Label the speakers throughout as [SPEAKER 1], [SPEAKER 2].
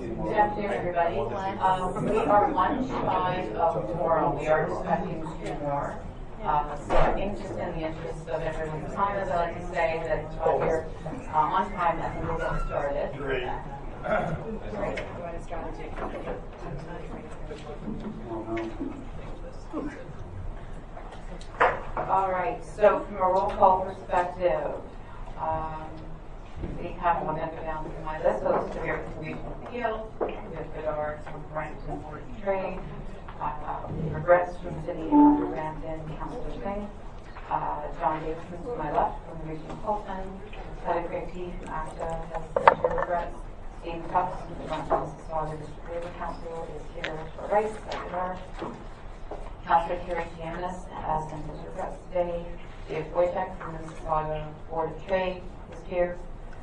[SPEAKER 1] Good afternoon, everybody. We are one shy of quorum. We are expecting two more. So I think just in the interest of everyone's time, as I like to say, that we're on time, I think we'll get started. Great. All right, so from a roll call perspective, we have one that go down to my list. So this is the Regional Appeals. We have Goddard from Brampton Board of Trade. Regrets from City of Brampton, Councillor Singh. John Davidson to my left from the Region of Colton. Heather Craig T from ACTA has sent regrets. Steve Tufts from the Brampton Mississauga District Labor Council is here for Rice at Goddard. Councillor Kerry Giannis has sent his regrets today. Dave Wojtek from the Mississauga Board of Trade is here.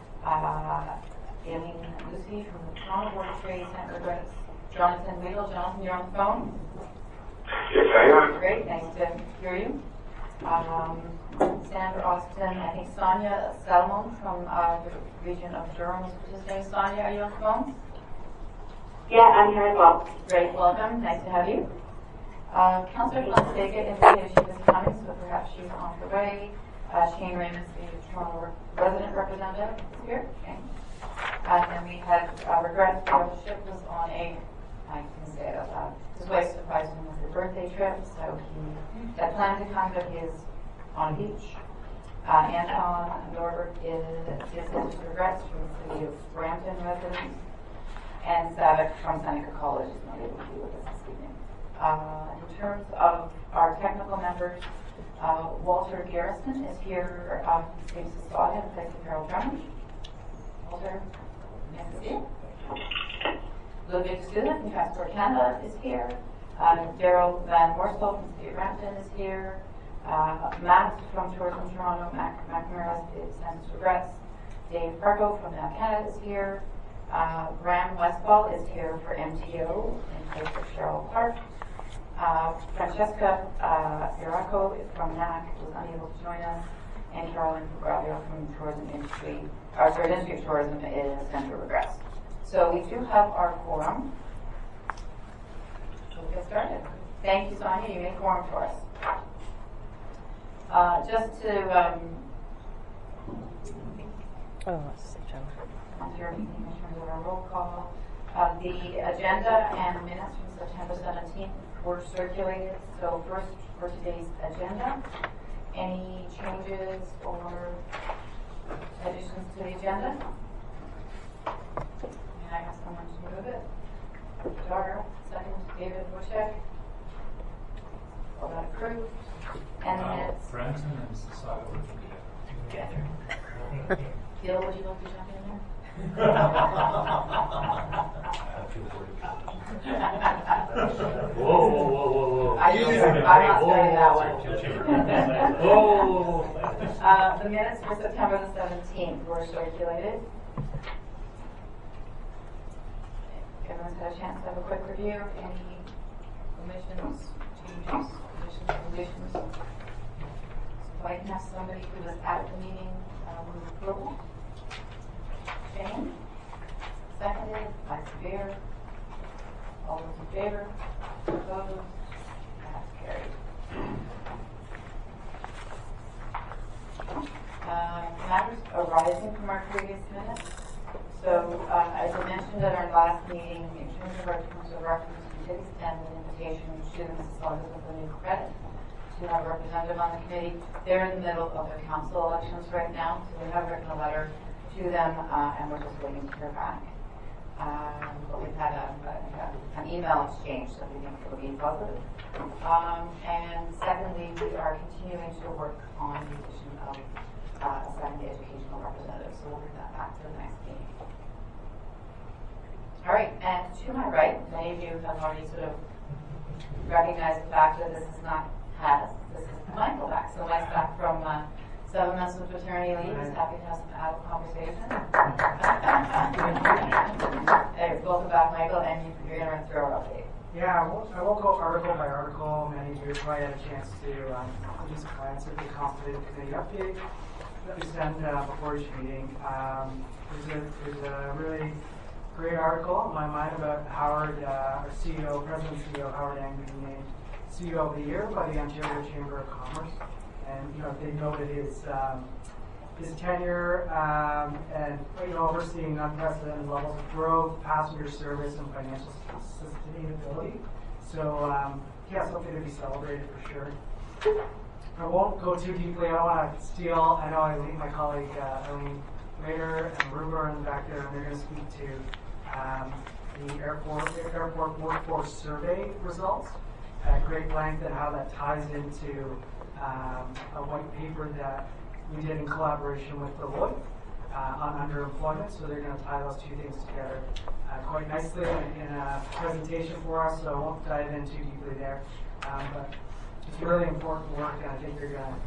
[SPEAKER 1] Aileen Lucy from the Toronto Board of Trade sent regrets. Jonathan Weigel. Jonathan, you're on the phone?
[SPEAKER 2] Yes, I am.
[SPEAKER 1] Great, nice to hear you. Sandra Austin, I think Sonia Salmon from the region of Durham is participating. Sonia, are you on the phone?
[SPEAKER 3] Yeah, I'm here as well.
[SPEAKER 1] Great, welcome. Nice to have you. Councillor Fonseca indicated she was coming, so perhaps she's on the way. Shane Raymond, the Toronto resident representative, is here. Shane. And then we had regret the ship was on a, I can say it out loud, his wife surprised him with a birthday trip, so he had planned to come, but he is on a beach. Anton Norbert is his regrets from the City of Brampton residents, and Savick from Seneca College is not able to be with us this evening. In terms of our technical members, Walter Garrison is here from the City of Mississauga in place of Harold Drummond. Walter, nice to see you. Ludwig Student from Transport Canada is here. Daryl Van Morsel from the City of Brampton is here. Matt from Tourism Toronto, McNamara sends regrets. Dave Fargo from Now Canada is here. Graham Westfall is here for MTO in place of Cheryl Clark. Francesca Iraco from NAC was unable to join us, and Carolyn Fabio from Tourism Industry, Industry of Tourism is Central Regrets. So we do have our quorum. We'll get started. Thank you, Sonia. You made quorum for us. Just to on your meeting in terms of our roll call, the agenda and minutes from September 17th were circulated. So first, for today's agenda, any changes or additions to the agenda? And I ask someone to move it. Dara, second. David Wojtek. All that approved. And the minutes.
[SPEAKER 4] Brampton and Mississauga were together.
[SPEAKER 1] Gil, would you like to jump in there?
[SPEAKER 4] Whoa.
[SPEAKER 1] I'm not starting that one.
[SPEAKER 4] Whoa.
[SPEAKER 1] The minutes for September the 17th were circulated. Everyone's had a chance to have a quick review. Any omissions, changes, additions, deletions? So if I can have somebody who was at the meeting move approval. Shane? Seconded. Vice Chair. All those in favor? Opposed? That's carried. Matters arising from our previous minutes. So, as I mentioned at our last meeting, in terms of our terms of reference, we did extend an invitation to the Mississaugas with a new credit to have a representative on the committee. They're in the middle of the council elections right now, so we have written a letter to them, and we're just waiting to hear back. But we've had an email exchange, so we think it'll be positive. And secondly, we are continuing to work on the addition of a second educational representative, so we'll bring that back to the next meeting. All right, and to my right, many of you have already sort of recognized the fact that this is not this is Michael back. So Mike's back from 7 months of paternity leave. He's happy to have some adult conversation. Hey, welcome back, Michael, and you're going to run through our update.
[SPEAKER 5] Yeah, I won't go article by article. Many of you probably had a chance to just glance at the Consultative Committee update that we sent before each meeting. There's a really great article in my mind about Howard, our CEO, President and CEO Howard Ang being named CEO of the Year by the Ontario Chamber of Commerce. And they noted his tenure and overseeing unprecedented levels of growth, passenger service, and financial sustainability. So something to be celebrated for sure. I won't go too deeply. I don't want to steal. I know my colleague Eileen Rader and Ruber in the back there, and they're going to speak to the airport workforce survey results at great length and how that ties into a white paper that we did in collaboration with Deloitte on underemployment. So they're going to tie those two things together quite nicely in a presentation for us. So I won't dive in too deeply there, but it's really important work, and I think you're going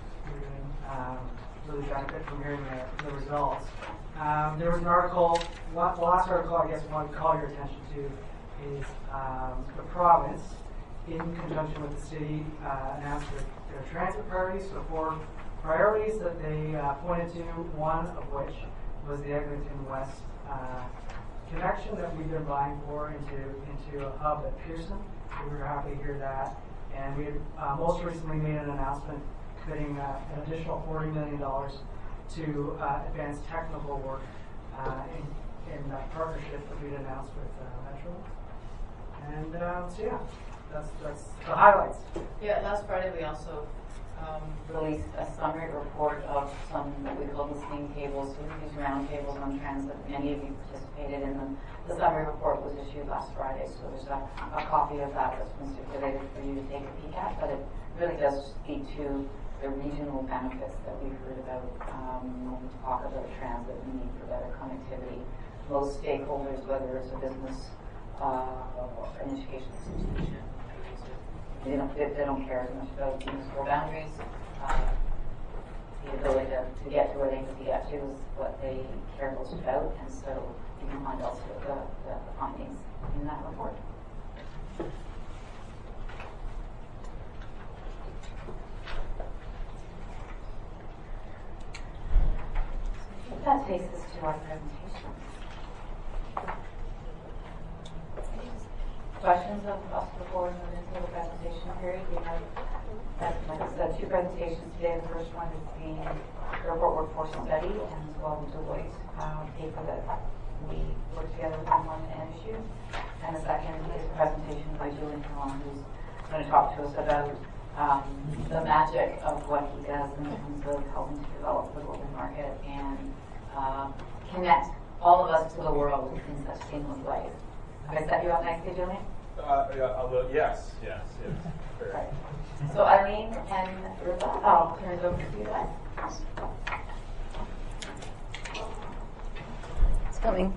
[SPEAKER 5] to really benefit from hearing the results. There was an article, the last article I guess I want to call your attention to is the province, in conjunction with the city, announced their transit priorities. So 4 priorities that they pointed to, one of which was the Eglinton West connection that we've been vying for into a hub at Pearson. We were happy to hear that. And we had most recently made an announcement committing an additional $40 million to advance technical work in that partnership that we'd announced with Metro. And that's the highlights.
[SPEAKER 1] Yeah, last Friday we also released a summary report of some what we call listening tables, these round tables on transit. Many of you participated in them. The summary report was issued last Friday, so there's a copy of that that's been circulated for you to take a peek at, but it really does speak to the regional benefits that we've heard about when we talk about transit and need for better connectivity. Most stakeholders, whether it's a business or an education institution, they don't care as much about municipal boundaries. The ability to get to where they need to get to is what they care most about, and so you can find also the findings in that report. That takes us to our presentation. Questions of us before we move into the presentation period? We have, like I said, 2 presentations today. The first one is the airport workforce study, and as well the Deloitte paper that we worked together with them on and issued. And the second is a presentation by Julian Hong, who's going to talk to us about the magic of what he does in terms of helping to develop the global market and connect all of us to the world in such seamless ways. Have I set you up nicely, Julian?
[SPEAKER 6] Yes.
[SPEAKER 1] Right. So Eileen and Ruba, I'll turn it over to you guys. It's coming.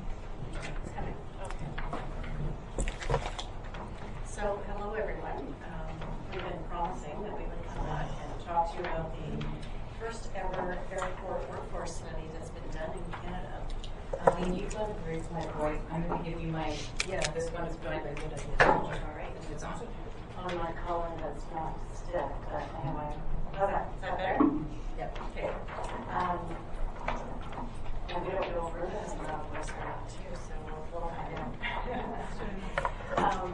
[SPEAKER 7] So, hello everyone. We've been promising that we would come back and talk to you about the first ever airport workforce study that's been done in Canada.
[SPEAKER 1] Eileen, you've got to raise my voice. I'm going to give you my, this one is joined by good idea.
[SPEAKER 7] All right.
[SPEAKER 1] It's on.
[SPEAKER 7] On my collar that's not stiff, but anyway. Okay, is that better? Yep. Okay. And we don't go further as loud voice around too, so we'll find out.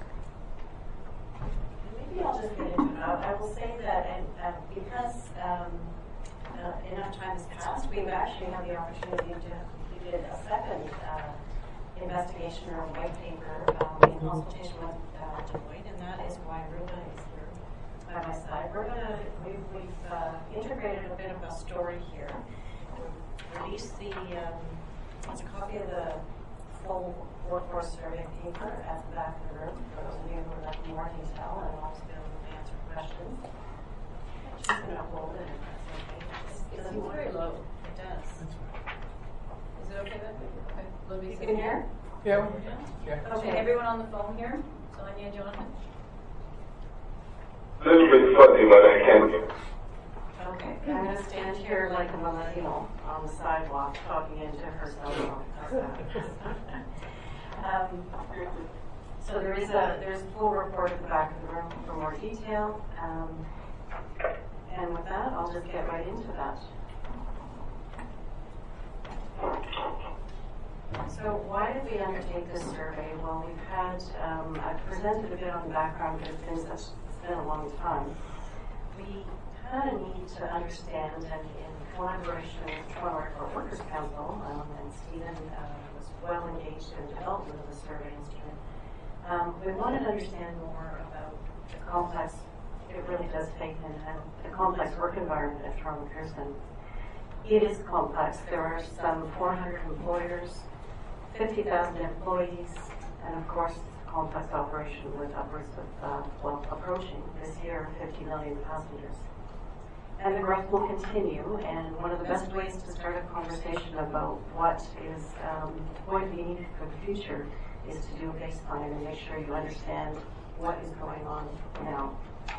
[SPEAKER 7] Maybe I'll just get into it. I will say that because enough time has passed, we've actually had the opportunity to complete a second investigation or white paper in consultation with Deloitte, and that is why Ruba is here by my side. We've integrated a bit of a story here. We've released it's a copy of the full workforce survey paper at the back of the room for those of you who would like more detail and also be able to answer questions. I'm just going to hold it if that's okay. It seems very low. It does. Is it okay then? Okay. You can hear?
[SPEAKER 6] Yeah.
[SPEAKER 7] Okay, everyone on the phone here? Sonia, Jonathan?
[SPEAKER 2] A little bit fuzzy, but I can.
[SPEAKER 7] Okay, I'm going to stand here like a millennial on the sidewalk talking into her cell phone. So there's a full report at the back of the room for more detail. And with that, I'll just get right into that. So why did we undertake this survey? Well, we've had, I've presented a bit on the background of things that's been a long time. We had a need to understand, and in collaboration with the Toronto Airport Workers Council, and Stephen was well engaged in the development of the survey instrument, we wanted to understand more about the complex, it really does take in, the complex work environment at Toronto Pearson. It is complex. There are some 400 employers, 50,000 employees, and of course, it's a complex operation with upwards of, approaching this year 50 million passengers. And the growth will continue, and one of the best ways to start a conversation about what is going to be needed for the future is to do a baseline and make sure you understand what is going on now.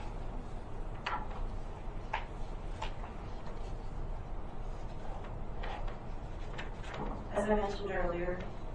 [SPEAKER 7] As I mentioned earlier,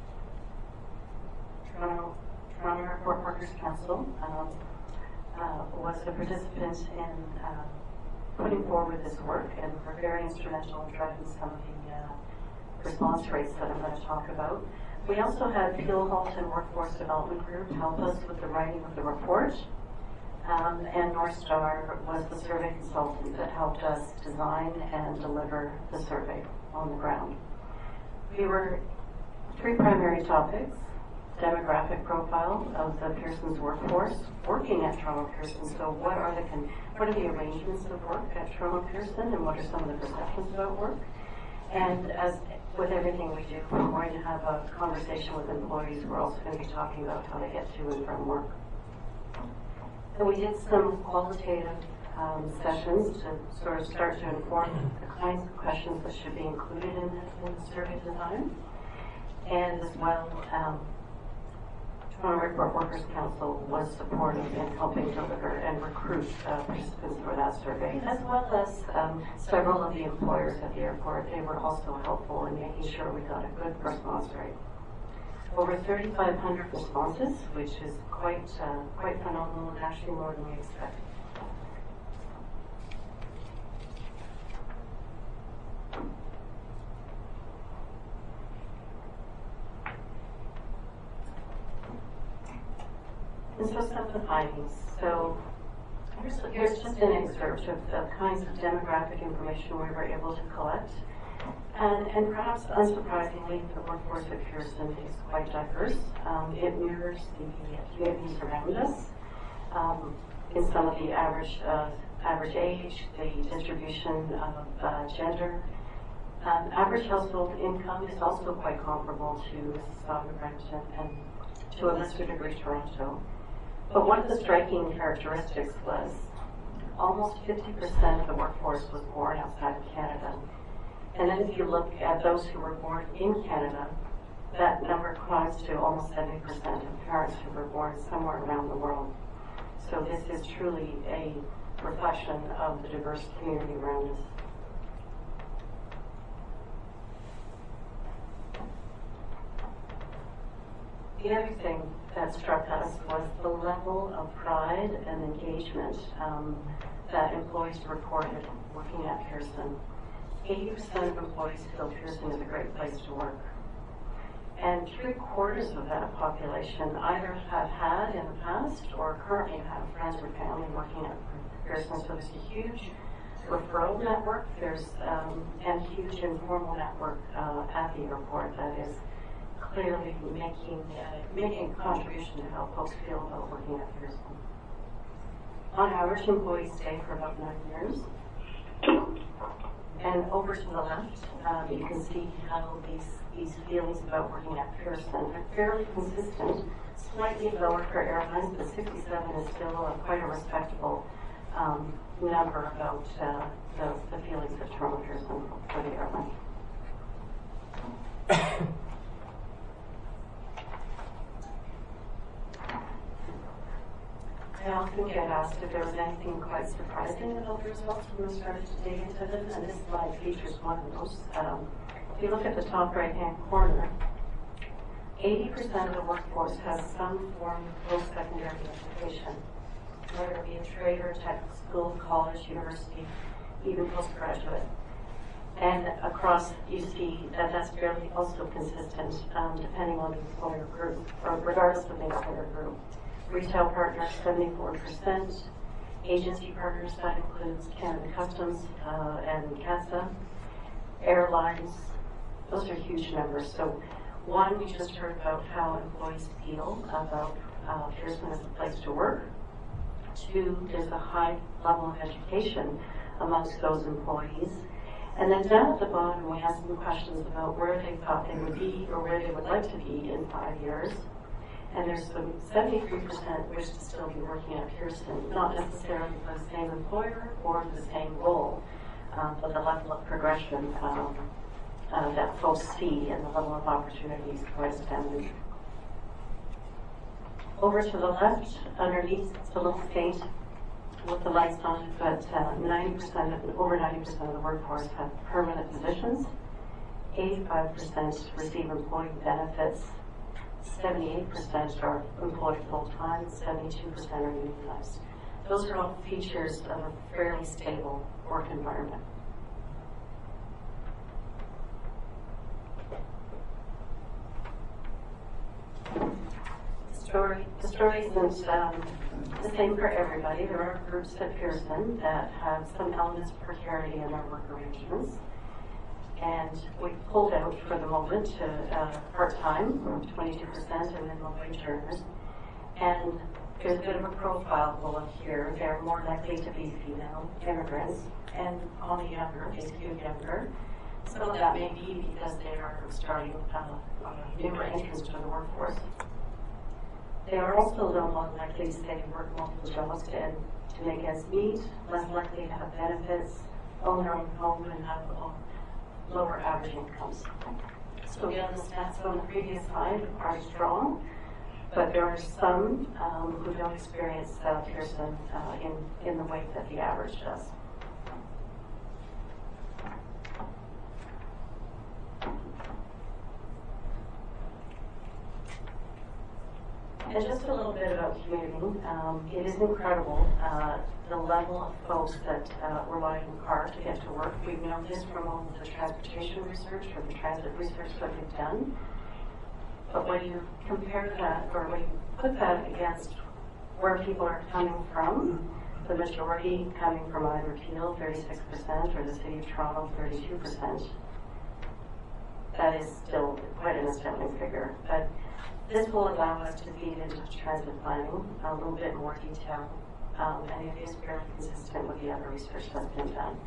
[SPEAKER 7] Toronto Airport Workers Council was a participant in putting forward this work, and were very instrumental in driving some of the response rates that I'm going to talk about. We also had Peel Halton Workforce Development Group help us with the writing of the report, and North Star was the survey consultant that helped us design and deliver the survey on the ground. We were three primary topics: demographic profile of the Pearson's workforce, working at Toronto Pearson. So what are the arrangements of work at Toronto Pearson, and what are some of the perceptions about work? And as with everything we do, we're going to have a conversation with employees. We're also going to be talking about how they get to and from work. So we did some qualitative sessions to sort of start to inform the kinds of questions that should be included in the survey design. And as well, Toronto Airport Workers Council was supportive in helping deliver and recruit participants for that survey, as well as several of the employers at the airport. They were also helpful in making sure we got a good response rate. Over 3,500 responses, which is quite phenomenal, and actually more than we expected. And so some of the findings. So here's just an excerpt of the kinds of demographic information we were able to collect. And perhaps unsurprisingly, the workforce at Pearson is quite diverse. It mirrors the communities around us. In some of the average age, the distribution of gender. Average household income is also quite comparable to Mississauga, Brampton, and to a lesser degree Toronto. But one of the striking characteristics was almost 50% of the workforce was born outside of Canada. And then if you look at those who were born in Canada, that number climbs to almost 70% of parents who were born somewhere around the world. So this is truly a reflection of the diverse community around us. The other thing that struck us was the level of pride and engagement that employees reported working at Pearson. 80% of employees feel Pearson is a great place to work. And 3/4 of that population either have had in the past or currently have friends or family working at Pearson. So there's a huge referral network, there's and huge informal network at the airport that is clearly making a contribution to how folks feel about working at Pearson. On average, employees stay for about 9 years. And over to the left, you can see how these feelings about working at Pearson are fairly consistent, slightly lower for airlines, but 67 is still quite a respectable number about the feelings of Toronto Pearson for the airline. I often get asked if there was anything quite surprising about the results when we started to dig into them, and this slide features one of those. If you look at the top right-hand corner, 80% of the workforce has some form of post-secondary education, whether it be a trade or tech school, college, university, even postgraduate.
[SPEAKER 8] And across, you see that that's fairly also consistent depending on the employer group, or regardless of the employer group. Retail partners, 74%. Agency partners, that includes Canada Customs and CATSA. Airlines, those are huge numbers. So one, we just heard about how employees feel about Pearson as a place to work. Two, there's a high level of education amongst those employees. And then down at the bottom, we asked them questions about where they thought they would be or where they would like to be in 5 years. And there's some 73% wish to still be working at Pearson, not necessarily for the same employer or the same role, but the level of progression that folks see and the level of opportunities quite astounding. Over to the left, underneath, it's a little faint with the lights on, but 90%, over 90% of the workforce have permanent positions. 85% receive employee benefits. 78% are employed full-time. 72% are unionized. Those are all features of a fairly stable work environment. The story isn't the same for everybody. There are groups at Pearson that have some elements of precarity in their work arrangements. And we pulled out for the moment to part-time, 22% and minimum wage earners. And there's a bit of a profile bullet here. They're more likely to be female immigrants and on the younger, they skew younger. Some of that may be because they are starting newer entrants to the workforce. They are also more likely to say work multiple jobs to make ends meet, less likely to have benefits, own their own home, and have lower average incomes. So again, the stats on the previous slide are strong, but there are some who don't experience Pearson in the way that the average does. And just a little bit about commuting. It is incredible the level of folks that rely on the car to get to work. We've known this from all of the transportation research or the transit research that we've done. But when you compare that, or when you put that against where people are coming from, the majority coming from either Peel, 36%, or the City of Toronto, 32%, that is still quite an astounding figure. But this will allow us to feed into transit planning a little bit more detail, and it is fairly consistent with the other research that's been done.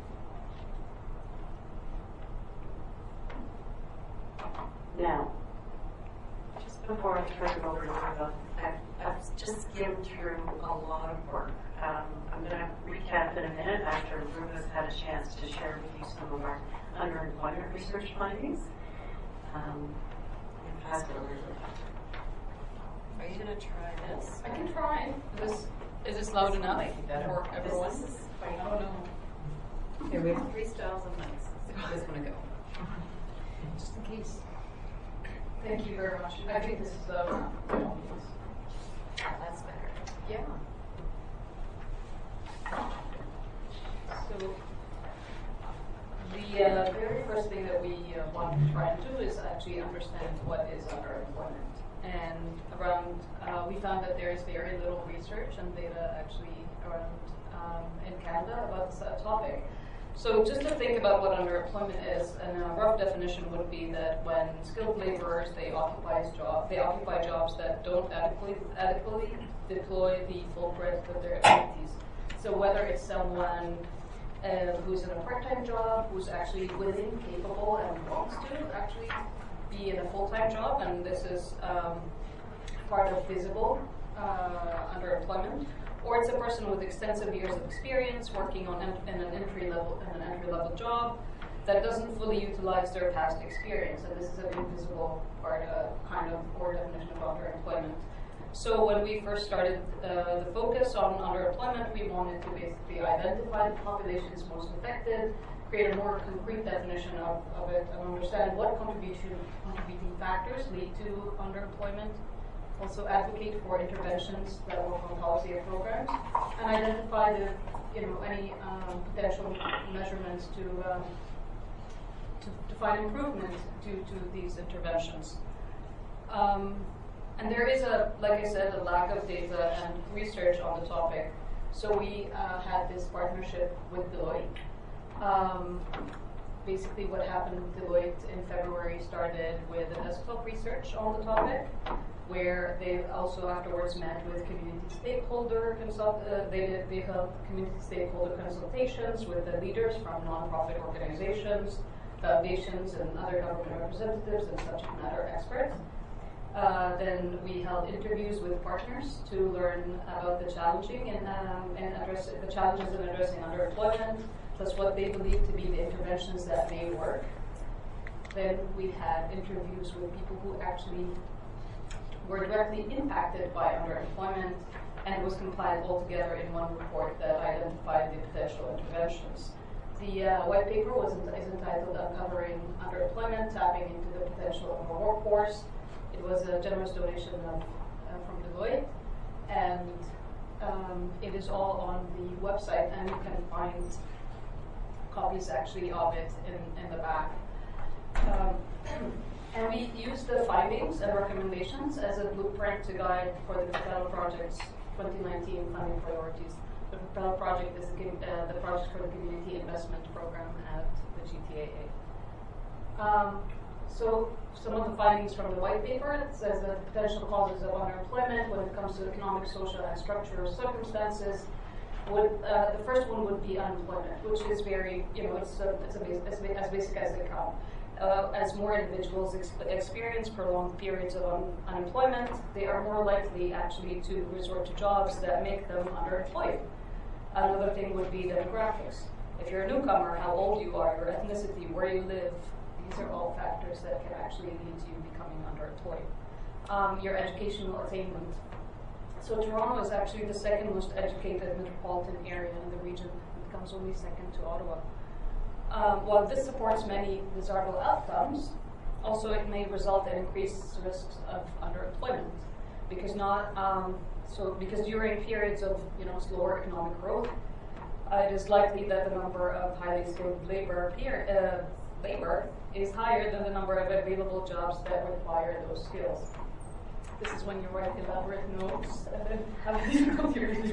[SPEAKER 8] Now, just before I turn it over to Ruba, I've just skimmed through a lot of work. I'm going to recap in a minute after Ruba's had a chance to share with you some of our underemployment research findings. And pass it over to Ruba.
[SPEAKER 7] Are you going to try this?
[SPEAKER 9] I can try. Is this loud enough for everyone? Oh no.
[SPEAKER 7] Here we have 3 styles of mics. This one to go.
[SPEAKER 9] Just in case. Thank you very much. I think this is
[SPEAKER 7] That's better.
[SPEAKER 9] yeah. So the very first thing that we want to try and do is actually understand what is underemployment. And around, we found that there is very little research and data actually around in Canada about this topic. So just to think about what underemployment is, and a rough definition would be that when skilled laborers, they occupy jobs that don't adequately deploy the full breadth of their abilities. So whether it's someone who's in a part-time job, who's actually willing, capable, and wants to actually be in a full-time job, and this is part of visible underemployment, or it's a person with extensive years of experience working on in an entry level job that doesn't fully utilize their past experience, and this is an invisible part, kind of core definition of underemployment. So when we first started the focus on underemployment, we wanted to basically identify the populations most affected, create a more concrete definition of it, and understand what contributing factors lead to underemployment. Also advocate for interventions that work on policy or programs, and identify the any potential measurements to to find improvement due to these interventions. And there is like I said, a lack of data and research on the topic. So we had this partnership with Deloitte. Basically what happened with Deloitte in February started with a desktop research on the topic, where they also afterwards met with community stakeholder they held community stakeholder consultations with the leaders from nonprofit organizations, foundations, and other government representatives and subject matter experts. Then we held interviews with partners to learn about the challenging and address the challenges in addressing underemployment, plus what they believe to be the interventions that may work. Then we had interviews with people who actually were directly impacted by underemployment, and it was compiled all together in one report that identified the potential interventions. The white paper is entitled Uncovering Underemployment, Tapping into the Potential of Our Workforce. It was a generous donation from Deloitte, and it is all on the website, and you can find copies actually of it in the back. And we used the findings and recommendations as a blueprint to guide for the Propel Project's 2019 funding priorities. The Propel Project is the project for the Community Investment Program at the GTAA. So some of the findings from the white paper, it says that the potential causes of underemployment when it comes to economic, social, and structural circumstances the first one would be unemployment, which is very, it's as basic as they come. As more individuals experience prolonged periods of unemployment, they are more likely actually to resort to jobs that make them underemployed. Another thing would be demographics. If you're a newcomer, how old you are, your ethnicity, where you live, these are all factors that can actually lead to you becoming underemployed. Your educational attainment. So Toronto is actually the second most educated metropolitan area in the region. It comes only second to Ottawa. While this supports many desirable outcomes, also it may result in increased risks of underemployment, because because during periods of slower economic growth, it is likely that the number of highly skilled labor is higher than the number of available jobs that require those skills. This is when you write elaborate notes and have these difficulties.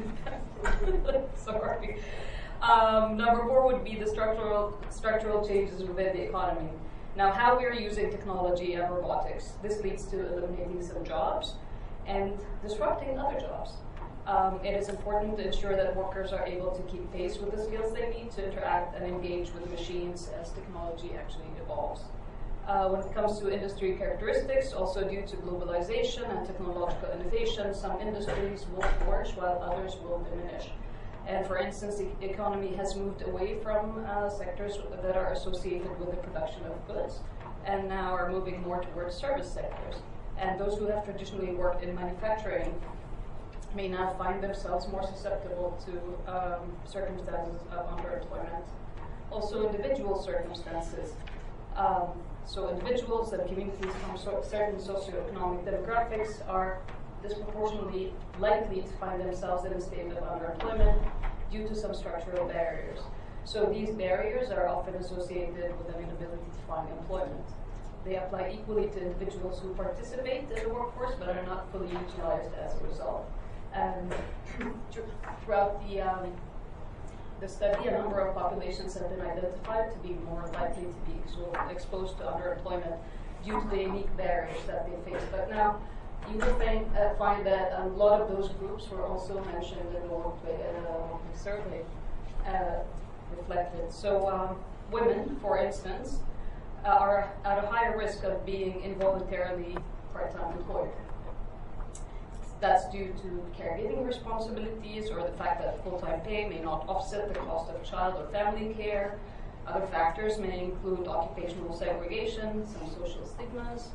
[SPEAKER 9] Sorry. Number 4 would be the structural changes within the economy. Now, how we are using technology and robotics, this leads to eliminating some jobs and disrupting other jobs. It is important to ensure that workers are able to keep pace with the skills they need to interact and engage with machines as technology actually evolves. When it comes to industry characteristics, also due to globalization and technological innovation, some industries will flourish while others will diminish. And for instance, the economy has moved away from sectors that are associated with the production of goods and now are moving more towards service sectors. And those who have traditionally worked in manufacturing may now find themselves more susceptible to circumstances of underemployment. Also, individual circumstances. So individuals and communities from certain socioeconomic demographics are disproportionately likely to find themselves in a state of underemployment due to some structural barriers. So these barriers are often associated with an inability to find employment. They apply equally to individuals who participate in the workforce but are not fully utilized as a result. And throughout the study, a number of populations have been identified to be more likely to be exposed to underemployment due to the unique barriers that they face. But now, you will find that a lot of those groups were also mentioned in the workplace survey reflected. So women, for instance, are at a higher risk of being involuntarily part-time employed. That's due to caregiving responsibilities or the fact that full-time pay may not offset the cost of child or family care. Other factors may include occupational segregation, some social stigmas,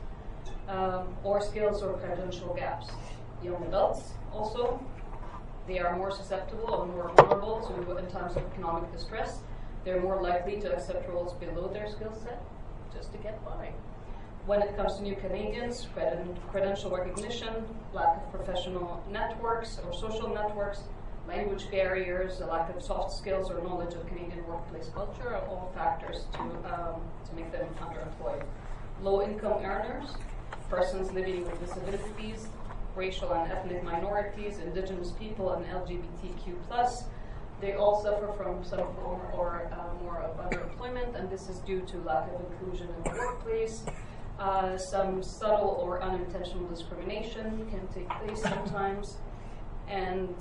[SPEAKER 9] or skills or credential gaps. Young adults also, they are more susceptible and more vulnerable to in times of economic distress. They're more likely to accept roles below their skill set just to get by. When it comes to new Canadians, credential recognition, lack of professional networks or social networks, language barriers, a lack of soft skills or knowledge of Canadian workplace culture are all factors to make them underemployed. Low-income earners, persons living with disabilities, racial and ethnic minorities, Indigenous people, and LGBTQ+, they all suffer from some form or more of underemployment, and this is due to lack of inclusion in the workplace. Some subtle or unintentional discrimination can take place sometimes, and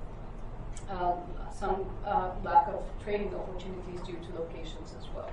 [SPEAKER 9] some lack of training opportunities due to locations as well.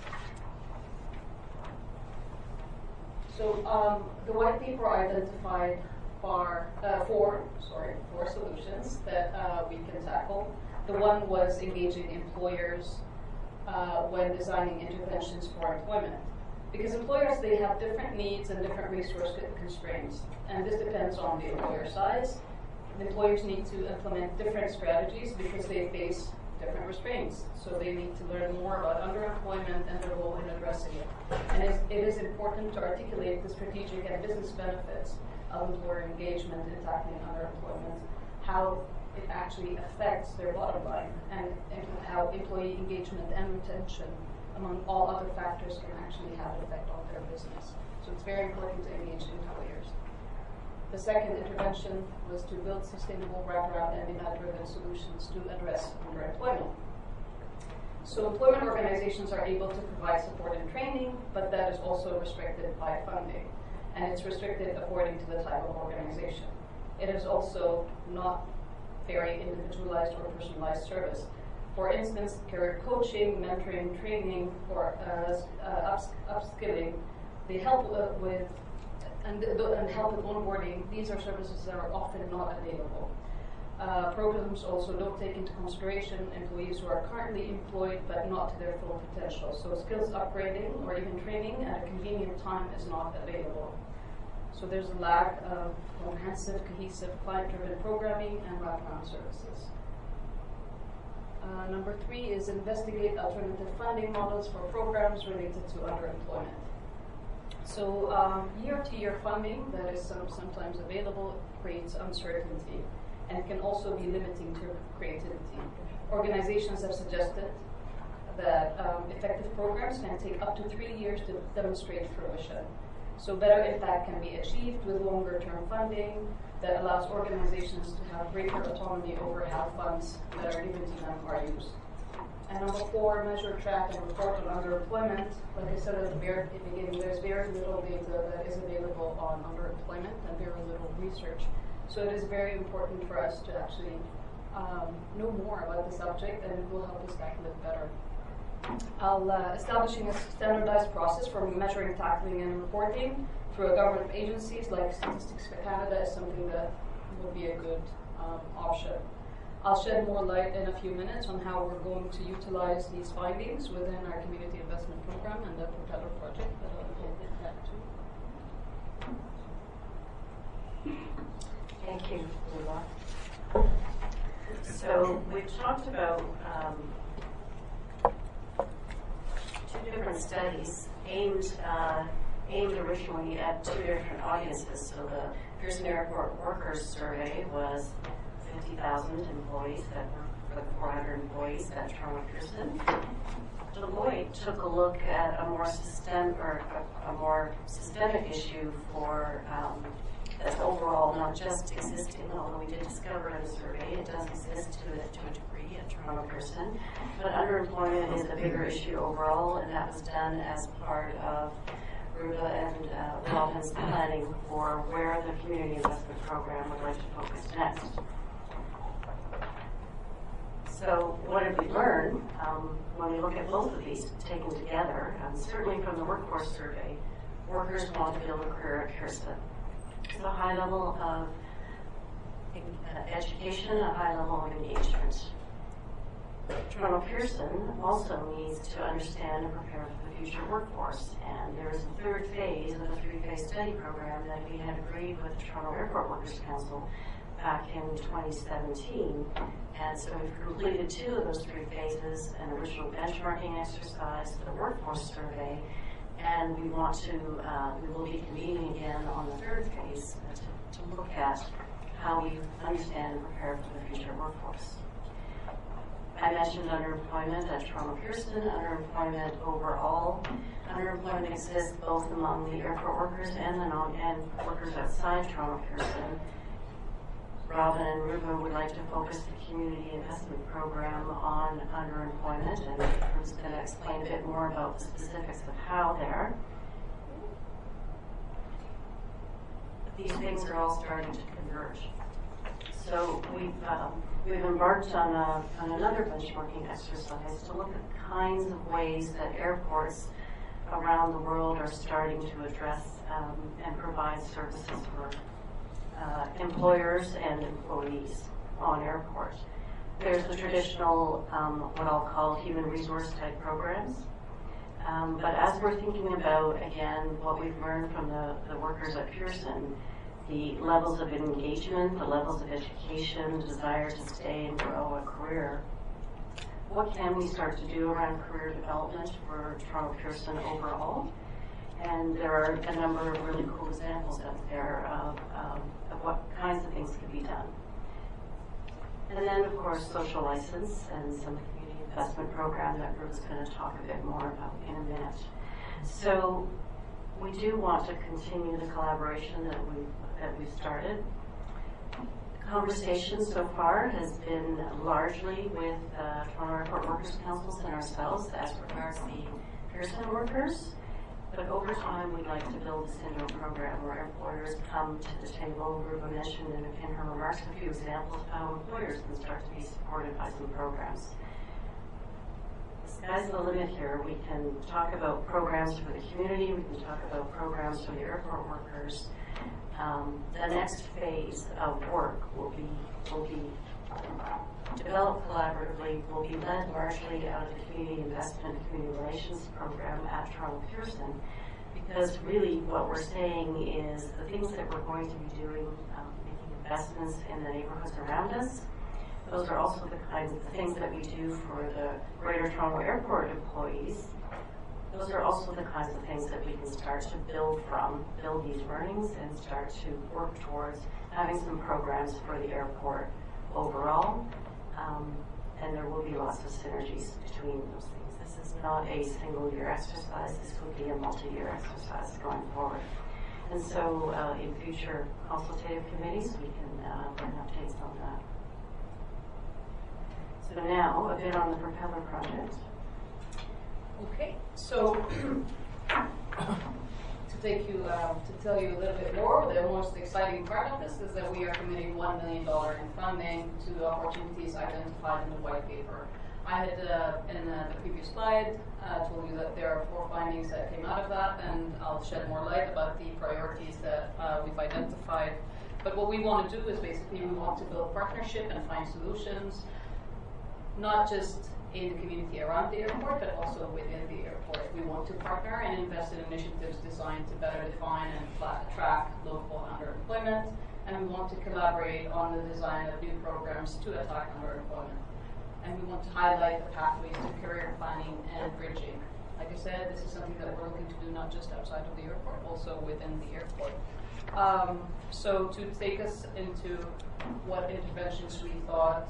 [SPEAKER 9] So the white paper identified four solutions that we can tackle. The one was engaging employers when designing interventions for employment. Because employers, they have different needs and different resource constraints, and this depends on the employer size. The employers need to implement different strategies because they face different restraints. So they need to learn more about underemployment and their role in addressing it. And it is important to articulate the strategic and business benefits of employer engagement in tackling underemployment, how it actually affects their bottom line, and how employee engagement and retention, among all other factors, can actually have an effect on their business. So it's very important to engage employers. The second intervention was to build sustainable wraparound and demand-driven solutions to address underemployment. So employment organizations are able to provide support and training, but that is also restricted by funding, and it's restricted according to the type of organization. It is also not very individualized or personalized service. For instance, career coaching, mentoring, training, or upskilling, they help with and help with onboarding. These are services that are often not available. Programs also don't take into consideration employees who are currently employed but not to their full potential. So skills upgrading or even training at a convenient time is not available. So there's a lack of comprehensive, cohesive, client-driven programming and wraparound services. Number 3 is investigate alternative funding models for programs related to underemployment. So year-to-year funding that is sometimes available creates uncertainty and can also be limiting to creativity. Organizations have suggested that effective programs can take up to 3 years to demonstrate fruition. So better impact can be achieved with longer-term funding that allows organizations to have greater autonomy over how funds that are given to them are used. And number 4, measure, track, and report on underemployment. Like I said at the very beginning, there's very little data that is available on underemployment and very little research. So it is very important for us to actually know more about the subject, and it will help us tackle it better. Establishing a standardized process for measuring, tackling, and reporting through government agencies like Statistics Canada is something that will be a good option. I'll shed more light in a few minutes on how we're going to utilize these findings within our community investment program and the Propeller project, but I'll get that too.
[SPEAKER 8] Thank you, Lula. So we've talked about 2 different studies aimed originally at 2 different audiences. So the Pearson Airport Workers Survey was 50,000 employees that work for the 400 employees at Toronto Pearson. Deloitte took a look at a more systemic issue for that's overall not just existing, although we did discover in the survey it does exist to a degree at Toronto Pearson. But underemployment is a bigger issue overall, and that was done as part of Ruda and Wellman's planning for where the community investment program would like to focus next. So what did we learn when we look at both of these taken together? Certainly from the workforce survey, workers want to build a career at Pearson. It's a high level of education, a high level of engagement. Toronto Pearson also needs to understand and prepare for the future workforce. And there is a 3rd phase of the 3-phase study program that we had agreed with the Toronto Airport Workers Council back in 2017. And so we've completed 2 of those 3 phases, an original benchmarking exercise, the workforce survey, and we want to, we will be convening again on the 3rd phase to look at how we understand and prepare for the future workforce. I mentioned underemployment at Toronto Pearson, underemployment overall. Underemployment exists both among the airport workers and workers outside Toronto Pearson. Robin and Ruben would like to focus the community investment program on underemployment, and Ruben's going to explain a bit more about the specifics of how there. These things are all starting to converge. So we've embarked on another benchmarking exercise to look at the kinds of ways that airports around the world are starting to address and provide services for employers and employees on airports. There's the traditional, what I'll call human resource type programs. But as we're thinking about, again, what we've learned from the workers at Pearson, the levels of engagement, the levels of education, desire to stay and grow a career, what can we start to do around career development for Toronto Pearson overall? And there are a number of really cool examples out there of what kinds of things could be done. And then, of course, social license and some community investment program that Ruth's going to talk a bit more about in a minute. So we do want to continue the collaboration that we've started. The conversation so far has been largely with Toronto Airport Workers Councils and ourselves as regards the Pearson workers. But over time, we'd like to build a syndrome program where employers come to the table. Ruba mentioned in her remarks a few examples of how employers can start to be supported by some programs. The sky's the limit here. We can talk about programs for the community. We can talk about programs for the airport workers. The next phase of work will be developed collaboratively, will be led largely out of the Community Investment and Community Relations program at Toronto Pearson, because really what we're saying is the things that we're going to be doing, making investments in the neighborhoods around us, those are also the kinds of things that we do for the Greater Toronto Airport employees. Those are also the kinds of things that we can start to build these learnings and start to work towards having some programs for the airport overall. And there will be lots of synergies between those things. This is not a single year exercise. This would be a multi-year exercise going forward. And so in future consultative committees, we can learn updates on that. So now, a bit on the Propeller project.
[SPEAKER 9] Okay, so to tell you a little bit more, the most exciting part of this is that we are committing $1 million in funding to opportunities identified in the white paper. I had, in the previous slide, told you that there are 4 findings that came out of that, and I'll shed more light about the priorities that we've identified. But what we want to do is basically we want to build partnership and find solutions, not just in the community around the airport, but also within the airport. We want to partner and invest in initiatives designed to better define and track local underemployment, and we want to collaborate on the design of new programs to attack underemployment. And we want to highlight the pathways to career planning and bridging. Like I said, this is something that we're looking to do not just outside of the airport, also within the airport. So to take us into what interventions we thought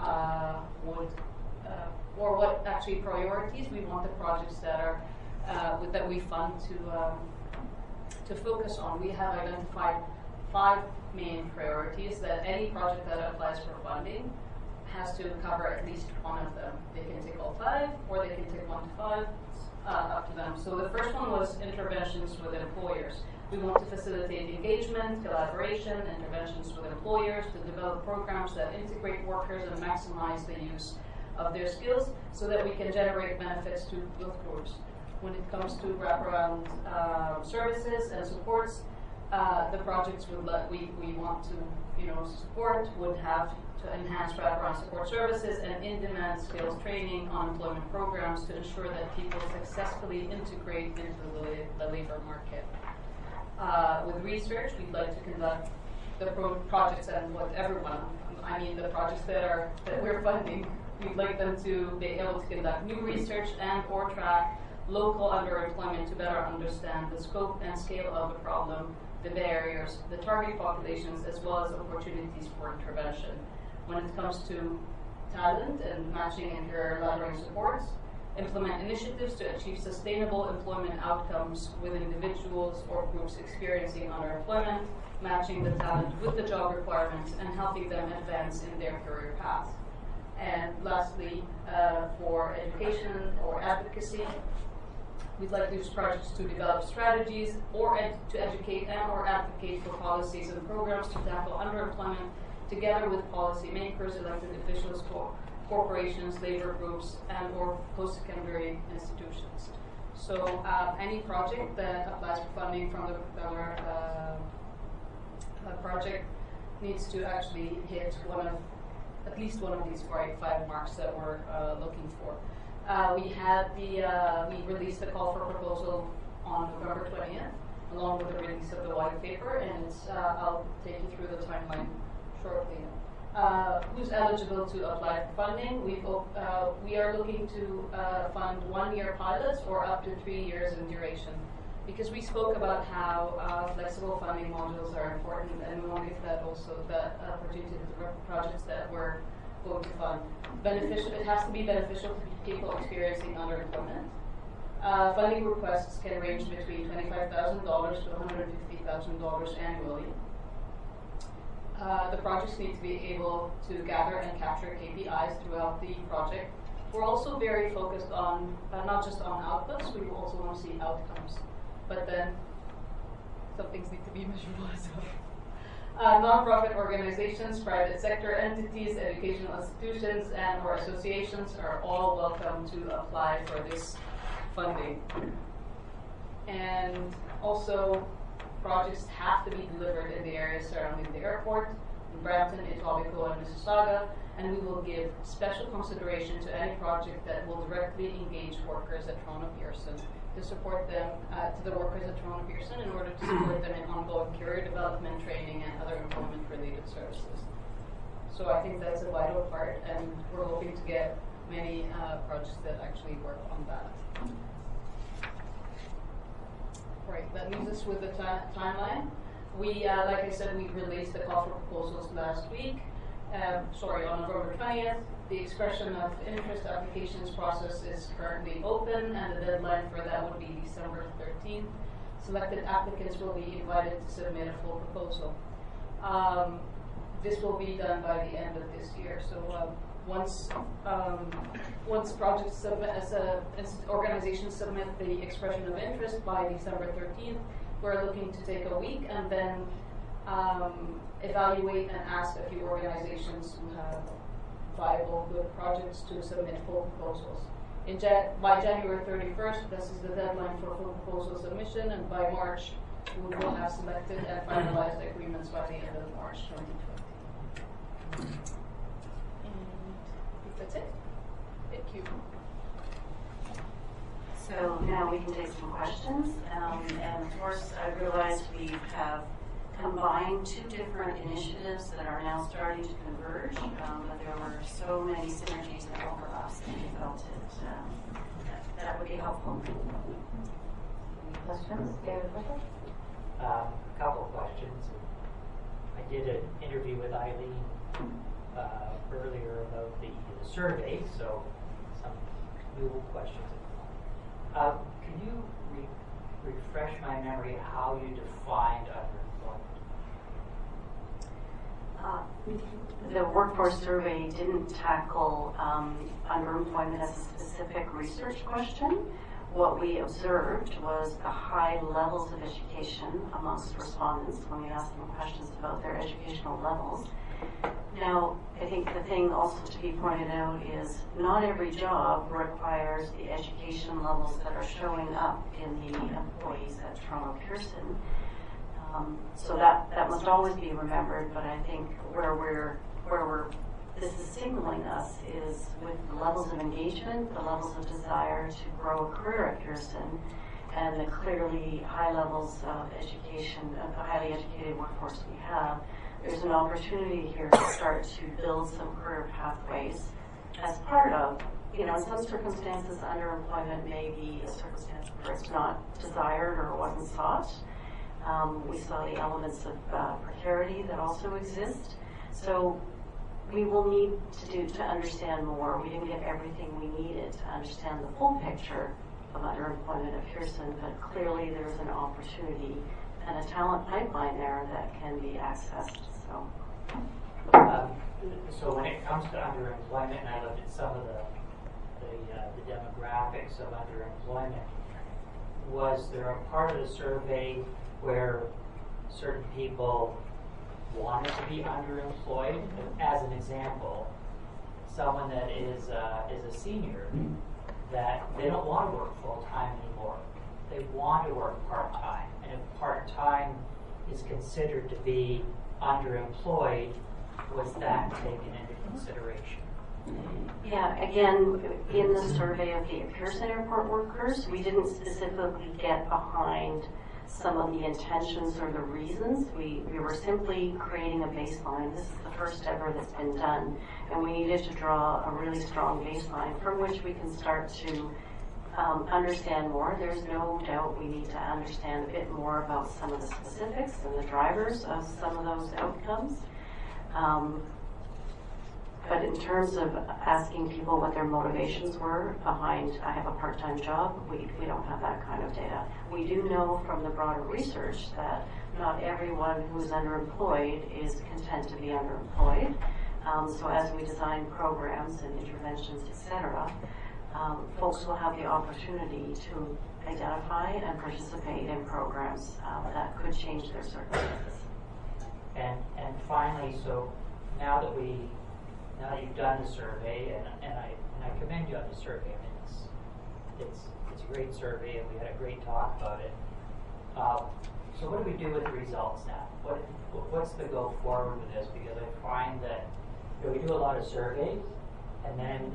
[SPEAKER 9] or what actually priorities we want the projects that are that we fund to focus on. We have identified 5 main priorities that any project that applies for funding has to cover at least one of them. They can take all 5, or they can take 1 to 5, up to them. So the first one was interventions with employers. We want to facilitate engagement, collaboration, interventions with employers to develop programs that integrate workers and maximize the use of their skills so that we can generate benefits to both groups. When it comes to wraparound services and supports, the projects we want to support would have to enhance wraparound support services and in-demand skills training on employment programs to ensure that people successfully integrate into the labor market. With research, we'd like to conduct the projects and the projects that we're funding. We'd like them to be able to conduct new research and or track local underemployment to better understand the scope and scale of the problem the barriers, the target populations, as well as opportunities for intervention. When it comes to talent and matching and career laddering supports, implement initiatives to achieve sustainable employment outcomes with individuals or groups experiencing underemployment, matching the talent with the job requirements, and helping them advance in their career path. And lastly, for education or advocacy, we'd like to use projects to develop strategies or to educate and or advocate for policies and programs to tackle underemployment together with policymakers, elected officials, corporations, labor groups, and or post-secondary institutions. So any project that applies for funding from the propeller project needs to actually hit at least one of these five marks that we're looking for. We released the call for proposal on November 20th, along with the release of the white paper, and I'll take you through the timeline shortly. Who's eligible to apply for funding? We are looking to fund 1-year pilots or up to 3 years in duration, because we spoke about how flexible funding modules are important, and we want to give that also that opportunity to the projects that we're going to fund. It has to be beneficial to people experiencing underemployment. Funding requests can range between $25,000 to $150,000 annually. The projects need to be able to gather and capture KPIs throughout the project. We're also very focused on not just on outputs, we also want to see outcomes. But then some things need to be measurable as well. Nonprofit organizations, private sector entities, educational institutions, and or associations are all welcome to apply for this funding. And also, projects have to be delivered in the areas surrounding the airport, in Brampton, Etobicoke, and Mississauga, and we will give special consideration to any project that will directly engage workers at Toronto Pearson to support them, to the workers at Toronto Pearson in order to support them in ongoing career development, training, and other employment-related services. So I think that's a vital part, and we're hoping to get many projects that actually work on that. Right, that leaves us with the timeline. We, like I said, we released the call for proposals last week. On November 20th. The expression of interest applications process is currently open, and the deadline for that would be December 13th. Selected applicants will be invited to submit a full proposal. This will be done by the end of this year. So once projects submit, organizations submit the expression of interest by December 13th, we're looking to take a week and then evaluate and ask a few organizations who have viable good projects to submit full proposals. By January 31st, this is the deadline for full proposal submission, and by March, we will have selected and finalized agreements by the end of March 2020. And I think that's it. Thank you.
[SPEAKER 8] So now we can take some questions. And of course, I realize we have combined two different initiatives that are now starting to converge, but there were so many synergies and overlaps that we felt that would be helpful.
[SPEAKER 1] Any questions? David Whittle?
[SPEAKER 10] A couple of questions. I did an interview with Eileen earlier about the survey, so some new questions. Can you refresh my memory how you defined underemployment?
[SPEAKER 8] The workforce survey didn't tackle underemployment as a specific research question. What we observed was the high levels of education amongst respondents when we asked them questions about their educational levels. Now, I think the thing also to be pointed out is not every job requires the education levels that are showing up in the employees at Toronto Pearson. So that must always be remembered, but I think where this is signaling us is with the levels of engagement, the levels of desire to grow a career at Pearson, and the clearly high levels of education, of the highly educated workforce we have. There's an opportunity here to start to build some career pathways as part of, in some circumstances, underemployment may be a circumstance where it's not desired or wasn't sought. We saw the elements of precarity that also exist. So we will need to understand more. We didn't get everything we needed to understand the full picture of underemployment at Pearson, but clearly there's an opportunity and a talent pipeline there that can be accessed.
[SPEAKER 10] So when it comes to underemployment, and I looked at some of the demographics of underemployment, was there a part of the survey where certain people wanted to be underemployed? As an example, someone that is a senior, that they don't want to work full time anymore. They want to work part time, and if part time is considered to be underemployed, was that taken into consideration?
[SPEAKER 8] Yeah, again, in the survey of the Pearson Airport workers, we didn't specifically get behind some of the intentions or the reasons. We were simply creating a baseline. This is the first ever that's been done, and we needed to draw a really strong baseline from which we can start to understand more. There's no doubt we need to understand a bit more about some of the specifics and the drivers of some of those outcomes. But in terms of asking people what their motivations were behind, I have a part-time job, we don't have that kind of data. We do know from the broader research that not everyone who's underemployed is content to be underemployed. So as we design programs and interventions, etc., folks will have the opportunity to identify and participate in programs that could change their circumstances.
[SPEAKER 10] And finally, so now that you've done the survey, and I commend you on the survey. I mean, it's a great survey, and we had a great talk about it. So what do we do with the results now? What's the go forward with this? Because I find that we do a lot of surveys, and then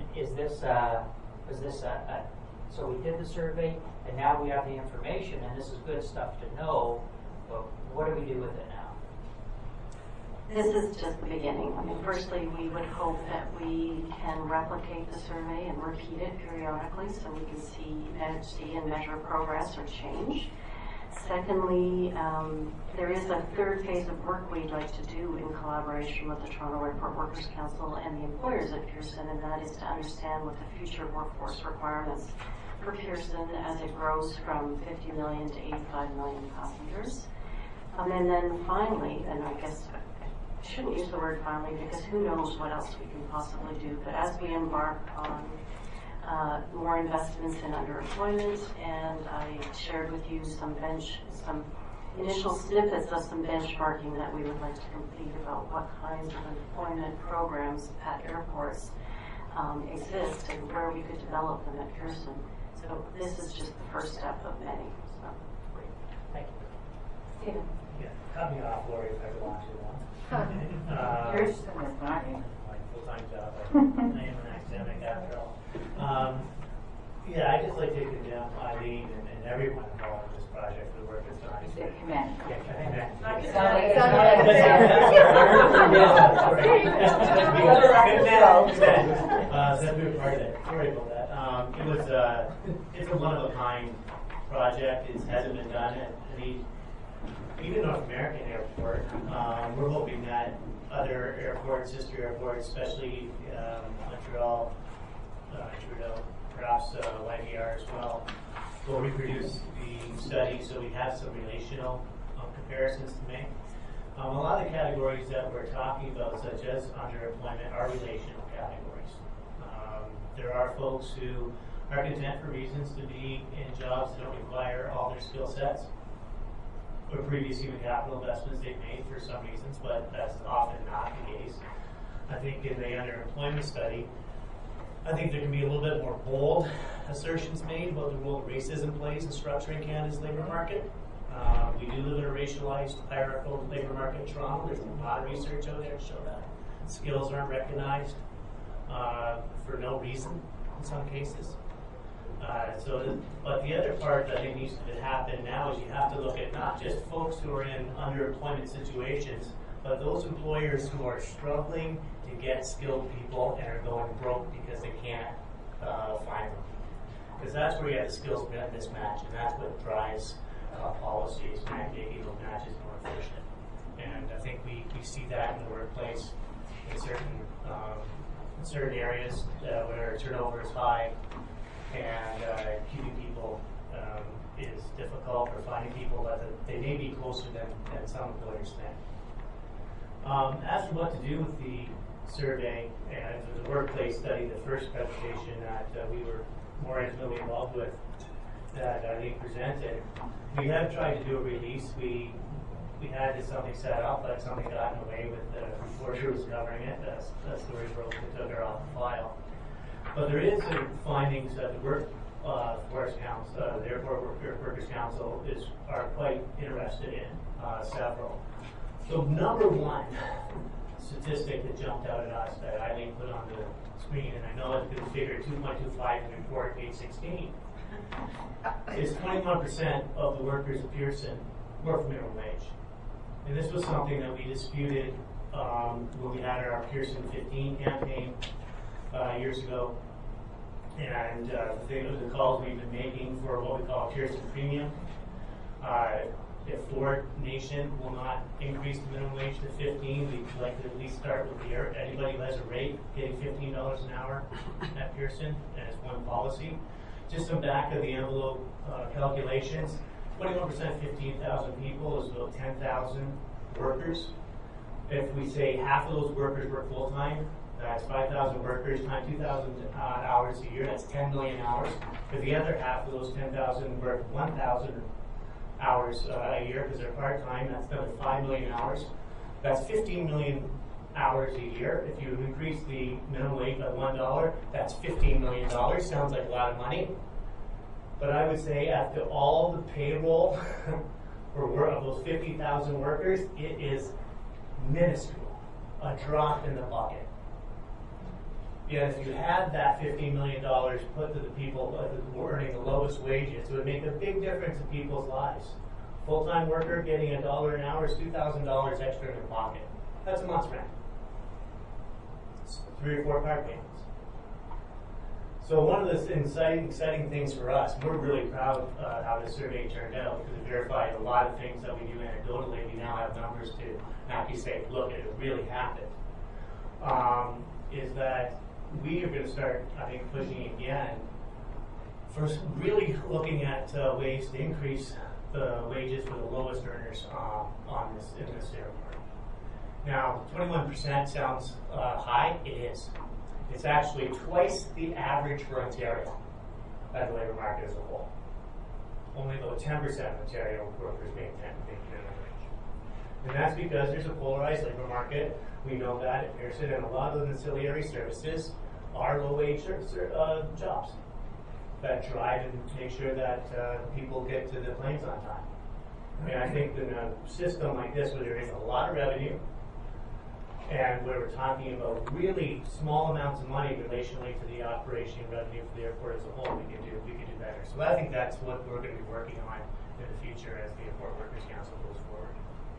[SPEAKER 10] so we did the survey, and now we have the information, and this is good stuff to know, but what do we do with it now?
[SPEAKER 8] This is just the beginning. I mean, firstly, we would hope that we can replicate the survey and repeat it periodically so we can see and measure progress or change. Secondly, there is a third phase of work we'd like to do in collaboration with the Toronto Airport Workers Council and the employers at Pearson, and that is to understand what the future workforce requirements for Pearson as it grows from 50 million to 85 million passengers. And then finally, and I guess I shouldn't use the word finally because who knows what else we can possibly do, but as we embark on more investments in underemployment, and I shared with you some initial snippets of some benchmarking that we would like to complete about what kinds of employment programs at airports exist and where we could develop them at Pearson. So this is just the first step of many. So.
[SPEAKER 10] Great. Thank you.
[SPEAKER 8] Stephen.
[SPEAKER 4] Yeah, cut me off, Lori, if I ever want to.
[SPEAKER 1] You're interested in this, aren't you?
[SPEAKER 4] My full-time job. I am an academic after all. Yeah, I'd just like to condemn Eileen and everyone involved in this project for the work that's done.
[SPEAKER 1] You said commend.
[SPEAKER 4] Yeah, commend.
[SPEAKER 1] It sounded like
[SPEAKER 4] That's a part of it. Sorry about that. It's a one-of-a-kind project. It hasn't been done at even North American airport. We're hoping that other airports, sister airports, especially Montreal, Trudeau, perhaps YVR as well, will reproduce the study so we have some relational comparisons to make. A lot of the categories that we're talking about, such as underemployment, are relational categories. There are folks who are content for reasons to be in jobs that don't require all their skill sets, or previous human capital investments they've made for some reasons, but that's often not the case. I think in the underemployment study, I think there can be a little bit more bold assertions made about the role racism plays in structuring Canada's labor market. We do live in a racialized, hierarchical labor market in Toronto. There's a lot of research out there to show that. Skills aren't recognized for no reason in some cases. But the other part that I think needs to happen now is you have to look at not just folks who are in underemployment situations, but those employers who are struggling to get skilled people and are going broke because they can't find them. Because that's where you have the skills mismatch, and that's what drives policies mandate equal matches more efficient. And I think we see that in the workplace in certain areas where turnover is high and keeping people is difficult, or finding people that they may be closer than some employers think. As for what to do with the survey and the workplace study, the first presentation that we were more intimately involved with that Eileen presented, we have tried to do a release. We had something set up, but something got in the way with the reporter who was covering it. That story broke and took her off the file. But there is findings that the Workforce Council, the Airport Workers Council are quite interested in, several. So number one statistic that jumped out at us that Eileen put on the screen, and I know it's been figured 2.25 in the report, page 16, is 21% of the workers of Pearson work for minimum wage. And this was something that we disputed when we had our Pearson 15 campaign years ago. And the calls we've been making for what we call Pearson Premium. If Ford Nation will not increase the minimum wage to 15, we'd like to at least start with anybody who has a rate getting $15 an hour at Pearson, and it's one policy. Just some back of the envelope calculations. 21%, 15,000 people is about 10,000 workers. If we say half of those workers work full time, that's 5,000 workers times 2,000 hours a year. That's 10 million hours. If the other half of those 10,000 work 1,000 hours a year because they're part-time, that's another 5 million hours. That's 15 million hours a year. If you increase the minimum wage by $1, that's $15 million. Sounds like a lot of money. But I would say after all the payroll of those 50,000 workers, it is minuscule, a drop in the bucket. Yet if you had that $15 million put to the people who are earning the lowest wages, it would make a big difference in people's lives. Full-time worker getting $1 an hour is $2,000 extra in their pocket. That's a month's rent. It's 3 or 4 car payments. So one of the exciting things for us, we're really proud how this survey turned out because it verified a lot of things that we do anecdotally. We now have numbers to actually say, look, it really happened. Is that we are going to start, I think, pushing again for really looking at ways to increase the wages for the lowest earners in this airport. Now, 21% sounds high. It is. It's actually twice the average for Ontario as the labor market as a whole. Only about 10% of Ontario workers make minimum wage. And that's because there's a polarized labor market. We know that at Pearson, and a lot of the ancillary services are low-wage jobs that drive and make sure that people get to the planes on time. I mean, I think in a system like this where there is a lot of revenue and where we're talking about really small amounts of money relationally to the operation revenue for the airport as a whole, we can do better. So I think that's what we're going to be working on in the future as the Airport Workers Council goes forward.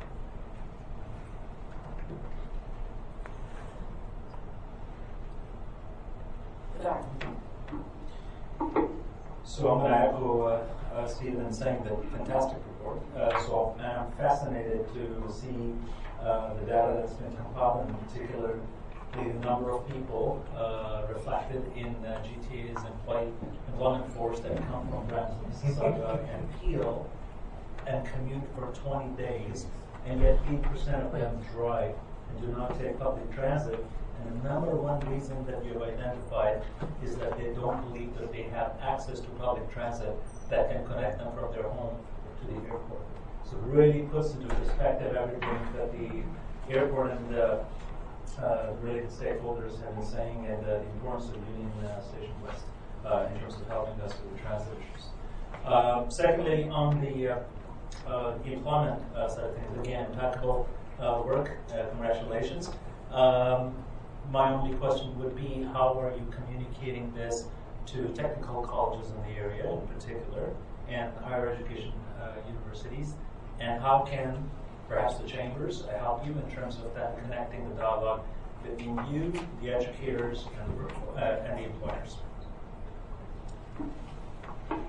[SPEAKER 11] So I'm going to echo Stephen saying that fantastic report. So I'm fascinated to see the data that's been compiled, in particular the number of people reflected in GTA's employment force that come from Brampton, Mississauga, and Peel and commute for 20 days, and yet 8% of them drive and do not take public transit. And the number one reason that we have identified is that they don't believe that they have access to public transit that can connect them from their home to the airport. So it really puts into perspective everything that the airport and the related stakeholders have been saying, and the importance of Union Station West in terms of helping us with the transit issues. Secondly, on the employment side of things, again, impeccable work. Congratulations. My only question would be, how are you communicating this to technical colleges in the area in particular, and higher education universities, and how can perhaps the chambers help you in terms of that connecting the dialogue between you, the educators, and the employers?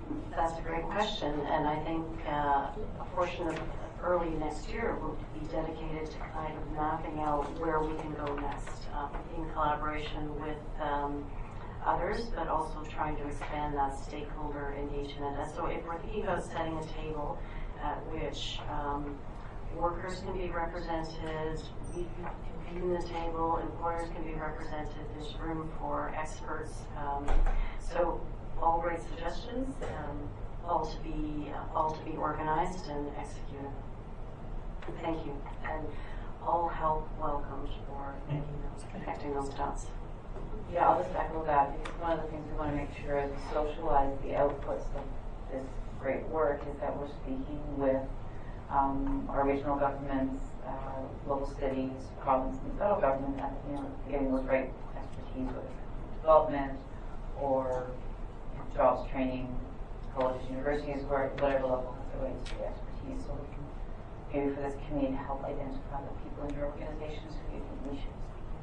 [SPEAKER 8] That's a great question, and I think a portion of early next year will be dedicated to kind of mapping out where we can go next in collaboration with others, but also trying to expand that stakeholder engagement. And so if we're thinking about setting a table at which workers can be represented, we can convene the table, employers can be represented, there's room for experts. So all great suggestions, all to be organized and executed. Thank you, and all help welcomed for connecting those dots.
[SPEAKER 1] Yeah, I'll just echo that, because one of the things we want to make sure as we socialize the outputs of this great work is that we're speaking with our regional governments, local cities, province and federal government, getting those right expertise, whether it's development or jobs training, colleges, universities, whatever level has the right to the expertise, so we can maybe for this committee to help identify the people in your organizations who you think we should.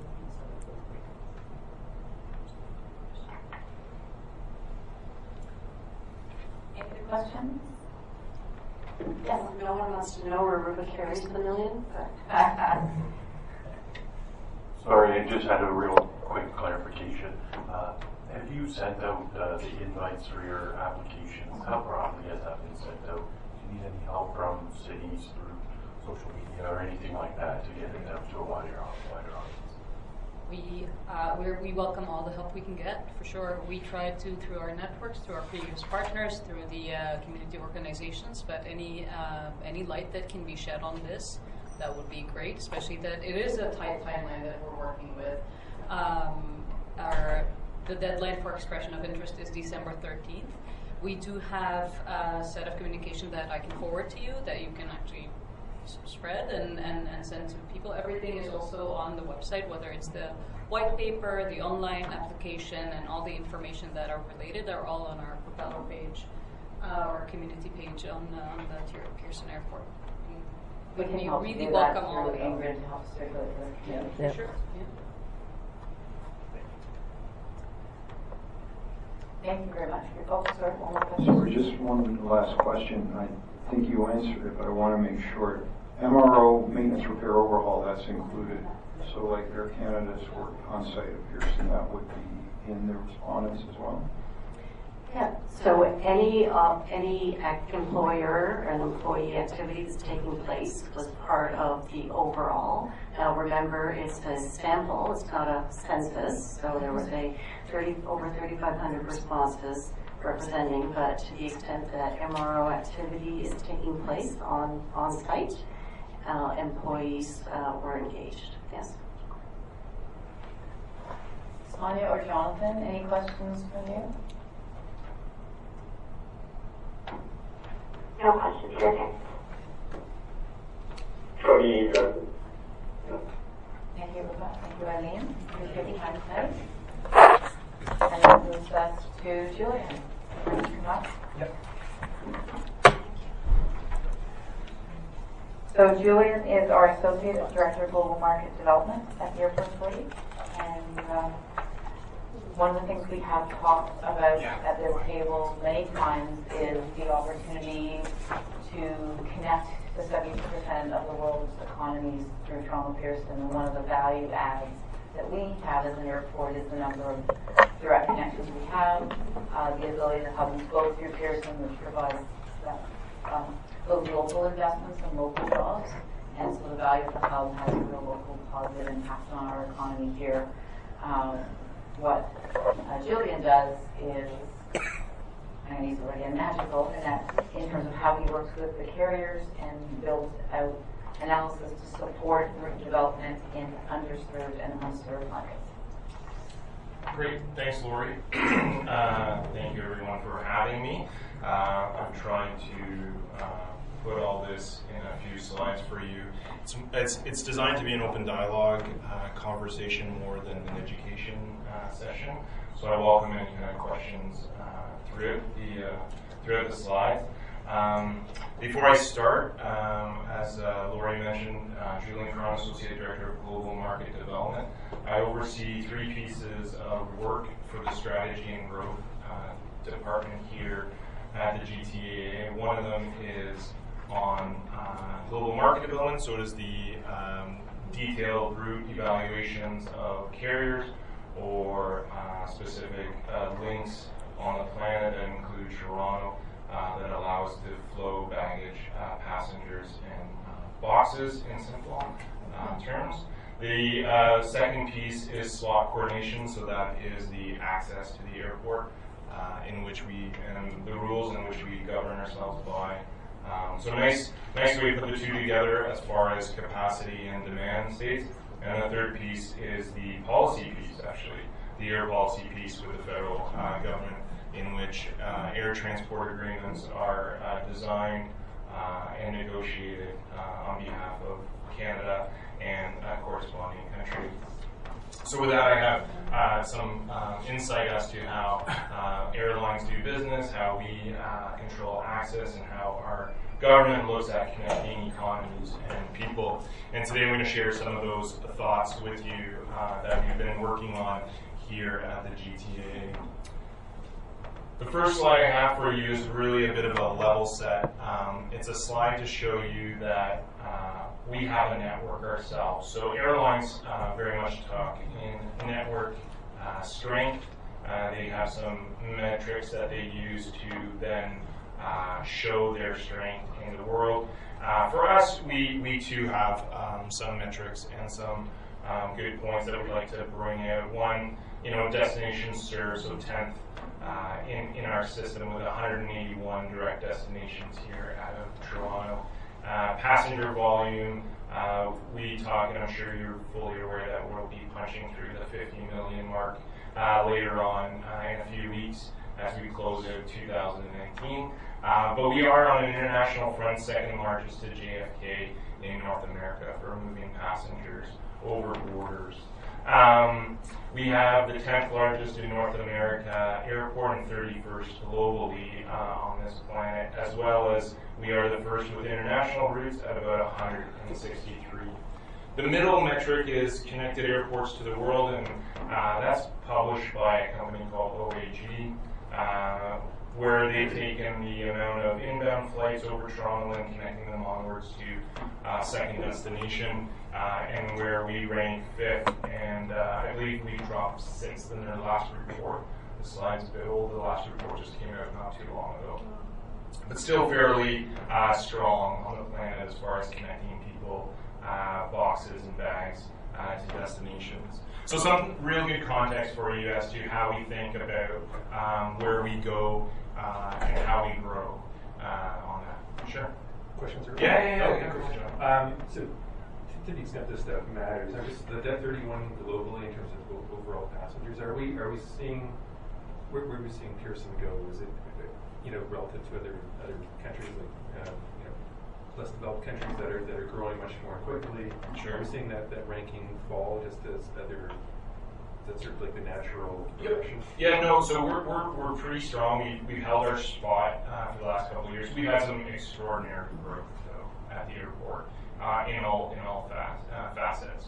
[SPEAKER 1] Any other questions?
[SPEAKER 8] Yes, no one wants to know where Ruba carries the million.
[SPEAKER 12] Sorry, I just had a real quick clarification. Have you sent out the invites for your applications? How broadly has that been sent out? Do you need any help from cities through social media or anything like that to get it out to a wider audience?
[SPEAKER 9] We welcome all the help we can get, for sure. We try to, through our networks, through our previous partners, through the community organizations, but any light that can be shed on this, that would be great, especially that it is a tight timeline that we're working with. The deadline for expression of interest is December 13th. We do have a set of communication that I can forward to you that you can actually spread and send to people. Everything is also on the website, whether it's the white paper, the online application, and all the information that are related are all on our Propeller page, our community page on the Pearson Airport.
[SPEAKER 1] We can help
[SPEAKER 9] really
[SPEAKER 1] do
[SPEAKER 9] welcome
[SPEAKER 1] that
[SPEAKER 9] all of
[SPEAKER 1] through
[SPEAKER 9] them.
[SPEAKER 1] Ingrid to help circulate the community.
[SPEAKER 9] Yeah, for sure. Yeah.
[SPEAKER 1] Thank you very much. Oh, sorry, one more question.
[SPEAKER 13] Sorry, just one last question. I think you answered it, but I want to make sure. MRO, maintenance, repair, overhaul, that's included. So like Air Canada's work on site at Pearson, that would be in the respondents as well?
[SPEAKER 8] Yeah, so any employer and employee activity that's taking place was part of the overall. Now remember, it's a sample, it's not a census, so there was over 3,500 responses representing, but to the extent that MRO activity is taking place on site, employees were engaged, yes.
[SPEAKER 1] Sonia or Jonathan, any questions from you?
[SPEAKER 3] No questions. Okay.
[SPEAKER 2] From me,
[SPEAKER 1] Thank you, Rebecca. Thank you, Eileen. Appreciate your time tonight. And that moves us to Julian. Come up.
[SPEAKER 5] Yep.
[SPEAKER 1] So Julian is our Associate Director of Global Market Development at the Airport Authority. And one of the things we have talked about at this table many times is the opportunity to connect the 70% of the world's economies through Toronto Pearson. And one of the value adds that we have as an airport is the number of direct connections we have, the ability to hub and spoke through Pearson, which provides those local investments and local jobs. And so the value of the hub has a real local positive impact on our economy here. What Julian does is, and he's already magical, in that in terms of how he works with the carriers and builds out analysis to support route development in underserved and unserved markets.
[SPEAKER 14] Great, thanks, Lori. Thank you, everyone, for having me. I'm trying to put all this in a few slides for you. It's designed to be an open dialogue conversation more than an education session. So I welcome any kind of questions throughout the slides. Before I start, as Lori mentioned, Julian Cron, Associate Director of Global Market Development. I oversee 3 pieces of work for the Strategy and Growth Department here at the GTAA. One of them is on global market development, so it is the detailed route evaluations of carriers or specific links on the planet that include Toronto that allow us to flow baggage, passengers, and boxes in simple terms. The second piece is slot coordination, so that is the access to the airport in which we, and the rules in which we govern ourselves by. So nice way to put the two together as far as capacity and demand states. And the third piece is the policy piece, actually, the air policy piece with the federal government, in which air transport agreements are designed and negotiated on behalf of Canada and a corresponding country. So with that, I have some insight as to how airlines do business, how we control access, and how our government looks at connecting economies and people. And today I'm going to share some of those thoughts with you that we've been working on here at the GTAA. The first slide I have for you is really a bit of a level set. It's a slide to show you that we have a network ourselves. So airlines very much talk in network strength. They have some metrics that they use to then show their strength in the world. For us, we too have some metrics and some good points that we'd like to bring out. One, destinations served, so 10th in our system with 181 direct destinations here out of Toronto. Passenger volume, we talk, and I'm sure you're fully aware that we'll be punching through the 50 million mark later on in a few weeks as we close out 2019. But we are on an international front, second largest to JFK in North America for moving passengers over borders. We have the 10th largest in North America airport and 31st globally on this planet, as well as we are the first with international routes at about 163. The middle metric is connected airports to the world, and that's published by a company called OAG, where they've taken the amount of inbound flights over Toronto and connecting them onwards to second destination, and where we rank 5th, and I believe we dropped 6th in their last report. The slide's a bit old, the last report just came out not too long ago. But still fairly strong on the planet as far as connecting people, boxes and bags to destinations. So some real good context for you as to how we think about where we go and how we grow on that. Sure.
[SPEAKER 6] Questions?
[SPEAKER 14] Yeah.
[SPEAKER 6] So to the extent this stuff matters, that 31 globally in terms of overall passengers, are we seeing, where are we seeing Pearson go? Is it relative to other countries like less developed countries that are growing much more quickly?
[SPEAKER 14] Sure.
[SPEAKER 6] Are we seeing that ranking fall just as other? That's sort of like the natural progression.
[SPEAKER 14] Yeah, no. So we're pretty strong. We've held our spot for the last couple of years. We've had some extraordinary growth though at the airport in all facets.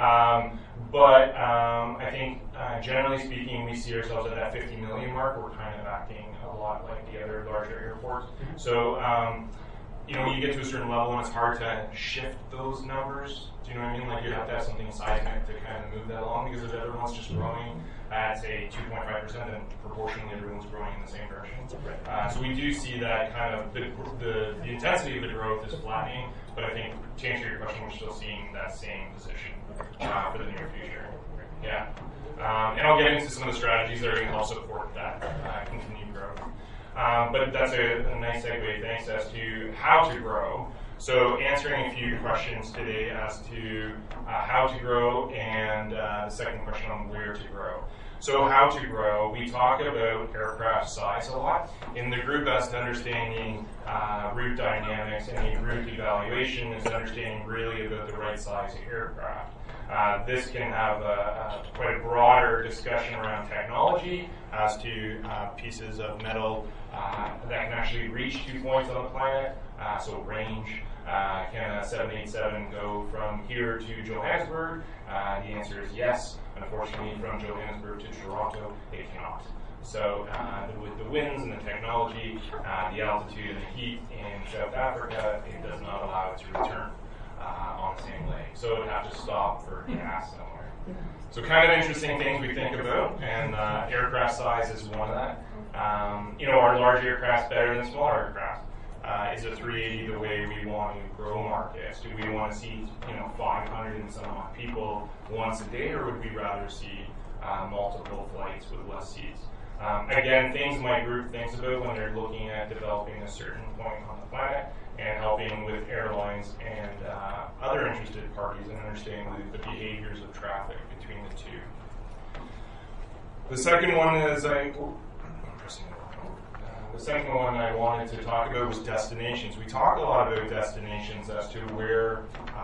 [SPEAKER 14] But I think generally speaking, we see ourselves at that 50 million mark. We're kind of acting a lot like the other larger airports. So when you get to a certain level, and it's hard to shift those numbers. Do you know what I mean? Like you have to have something seismic to kind of move that along, because if everyone's just growing at say 2.5%, then proportionally everyone's growing in the same direction. So we do see that kind of the intensity of the growth is flattening, but I think to answer your question, we're still seeing that same position for the near future. Yeah. And I'll get into some of the strategies that are going to help support that continued growth. But that's a nice segue, thanks, as to how to grow. So answering a few questions today as to how to grow, and the second question on where to grow. So how to grow, we talk about aircraft size a lot. In the group as to understanding route dynamics and the route evaluation is understanding really about the right size aircraft. This can have quite a broader discussion around technology as to pieces of metal that can actually reach 2 points on the planet. So range, can a 787 go from here to Johannesburg? The answer is yes. Unfortunately, from Johannesburg to Toronto, it cannot. So with the winds and the technology, the altitude and the heat in South Africa, it does not allow it to return on the same leg. So it would have to stop for gas somewhere. So kind of interesting things we think about, and aircraft size is one of that. Are large aircraft better than small aircraft? Is a 380 the way we want to grow markets? Do we want to see 500 and some odd people once a day, or would we rather see multiple flights with less seats? Again, things my group thinks about when they're looking at developing a certain point on the planet and helping with airlines and other interested parties and understanding the behaviors of traffic between the two. The second one is the second one I wanted to talk about was destinations. We talk a lot about destinations as to where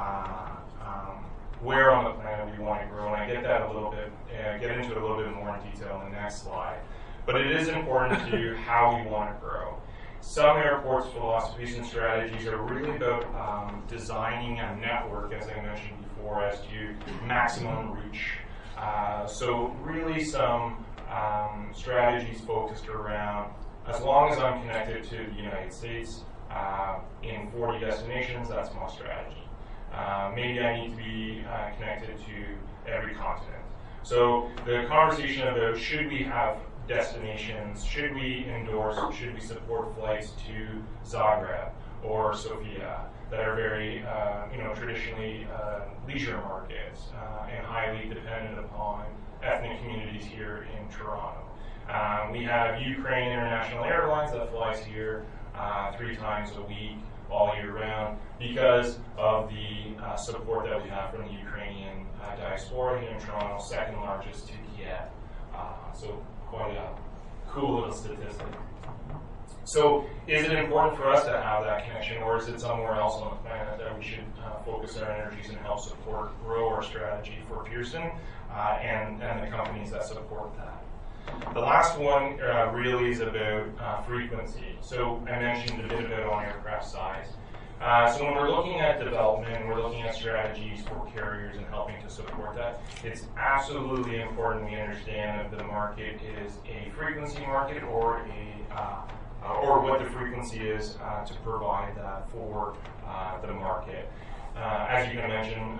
[SPEAKER 14] on the planet we want to grow, and I get that a little bit, get into it a little bit more in detail in the next slide. But it is important to how we want to grow. Some airports' philosophies and strategies are really about designing a network, as I mentioned before, as to maximum reach. So really some strategies focused around, as long as I'm connected to the United States in 40 destinations, that's my strategy. Maybe I need to be connected to every continent. So the conversation about should we have destinations, should we endorse, should we support flights to Zagreb or Sofia that are very, traditionally leisure markets and highly dependent upon ethnic communities here in Toronto. We have Ukraine International Airlines that flies here 3 times a week, all year round, because of the support that we have from the Ukrainian diaspora here in Toronto, second largest to Kiev. So quite a cool little statistic. So is it important for us to have that connection, or is it somewhere else on the planet that we should focus our energies and help support, grow our strategy for Pearson and the companies that support that? The last one really is about frequency. So I mentioned a bit about on aircraft size. So when we're looking at development, we're looking at strategies for carriers and helping to support that, it's absolutely important we understand if the market is a frequency market or what the frequency is to provide that for the market. As you can imagine,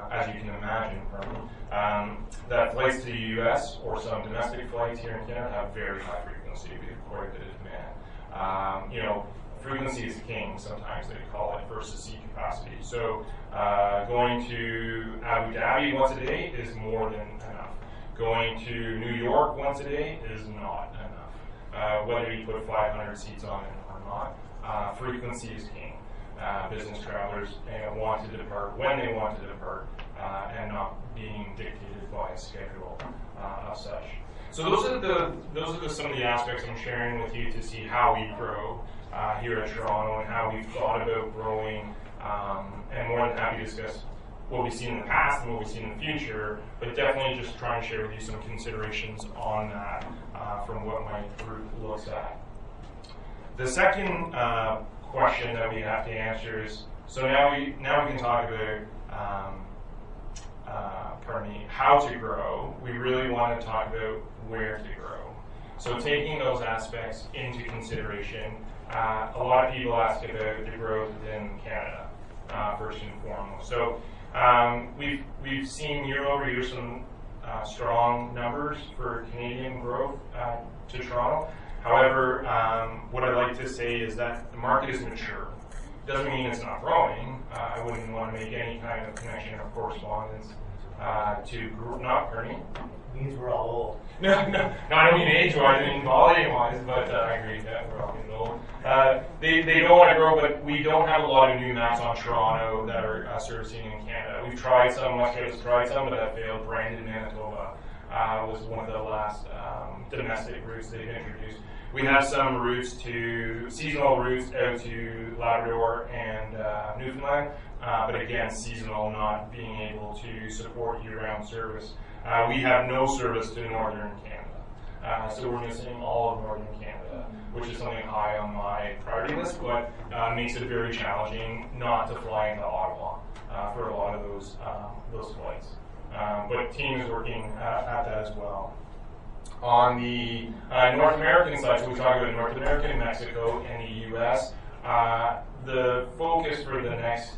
[SPEAKER 14] that flights to the U.S. or some domestic flights here in Canada have very high frequency. We have quite a bit of demand. Frequency is king, sometimes they call it, versus seat capacity. So going to Abu Dhabi once a day is more than enough. Going to New York once a day is not enough. Whether you put 500 seats on it or not, frequency is king. Business travelers want to depart when they want to depart and not being dictated by a schedule of such. So those are some of the aspects I'm sharing with you to see how we grow here at Toronto and how we've thought about growing, and more than happy to discuss what we've seen in the past and what we see in the future, but definitely just try and share with you some considerations on that from what my group looks at. The second question that we have to answer is, so now we can talk about how to grow. We really want to talk about where to grow. So taking those aspects into consideration, a lot of people ask about the growth within Canada, first and foremost. So we've seen year over year some strong numbers for Canadian growth to Toronto. However, what I'd like to say is that the market is mature. Doesn't mean it's not growing. I wouldn't want to make any kind of connection or correspondence to not Bernie.
[SPEAKER 10] Means we're all old.
[SPEAKER 14] No, I don't mean age-wise, I mean volume-wise, but I agree that we're all getting old. They don't want to grow, but we don't have a lot of new maps on Toronto that are servicing in Canada. We've tried some, Westcoast tried some, but that failed. Brandon, Manitoba was one of the last domestic routes they've introduced. We have some seasonal routes out to Labrador and Newfoundland, but again, seasonal, not being able to support year-round service. We have no service to northern Canada, so we're missing all of northern Canada, which is something high on my priority list, but makes it very challenging not to fly into Ottawa for a lot of those flights. But team is working at that as well. On the North American side, so we talk about North America, Mexico, and the U.S., the focus for the next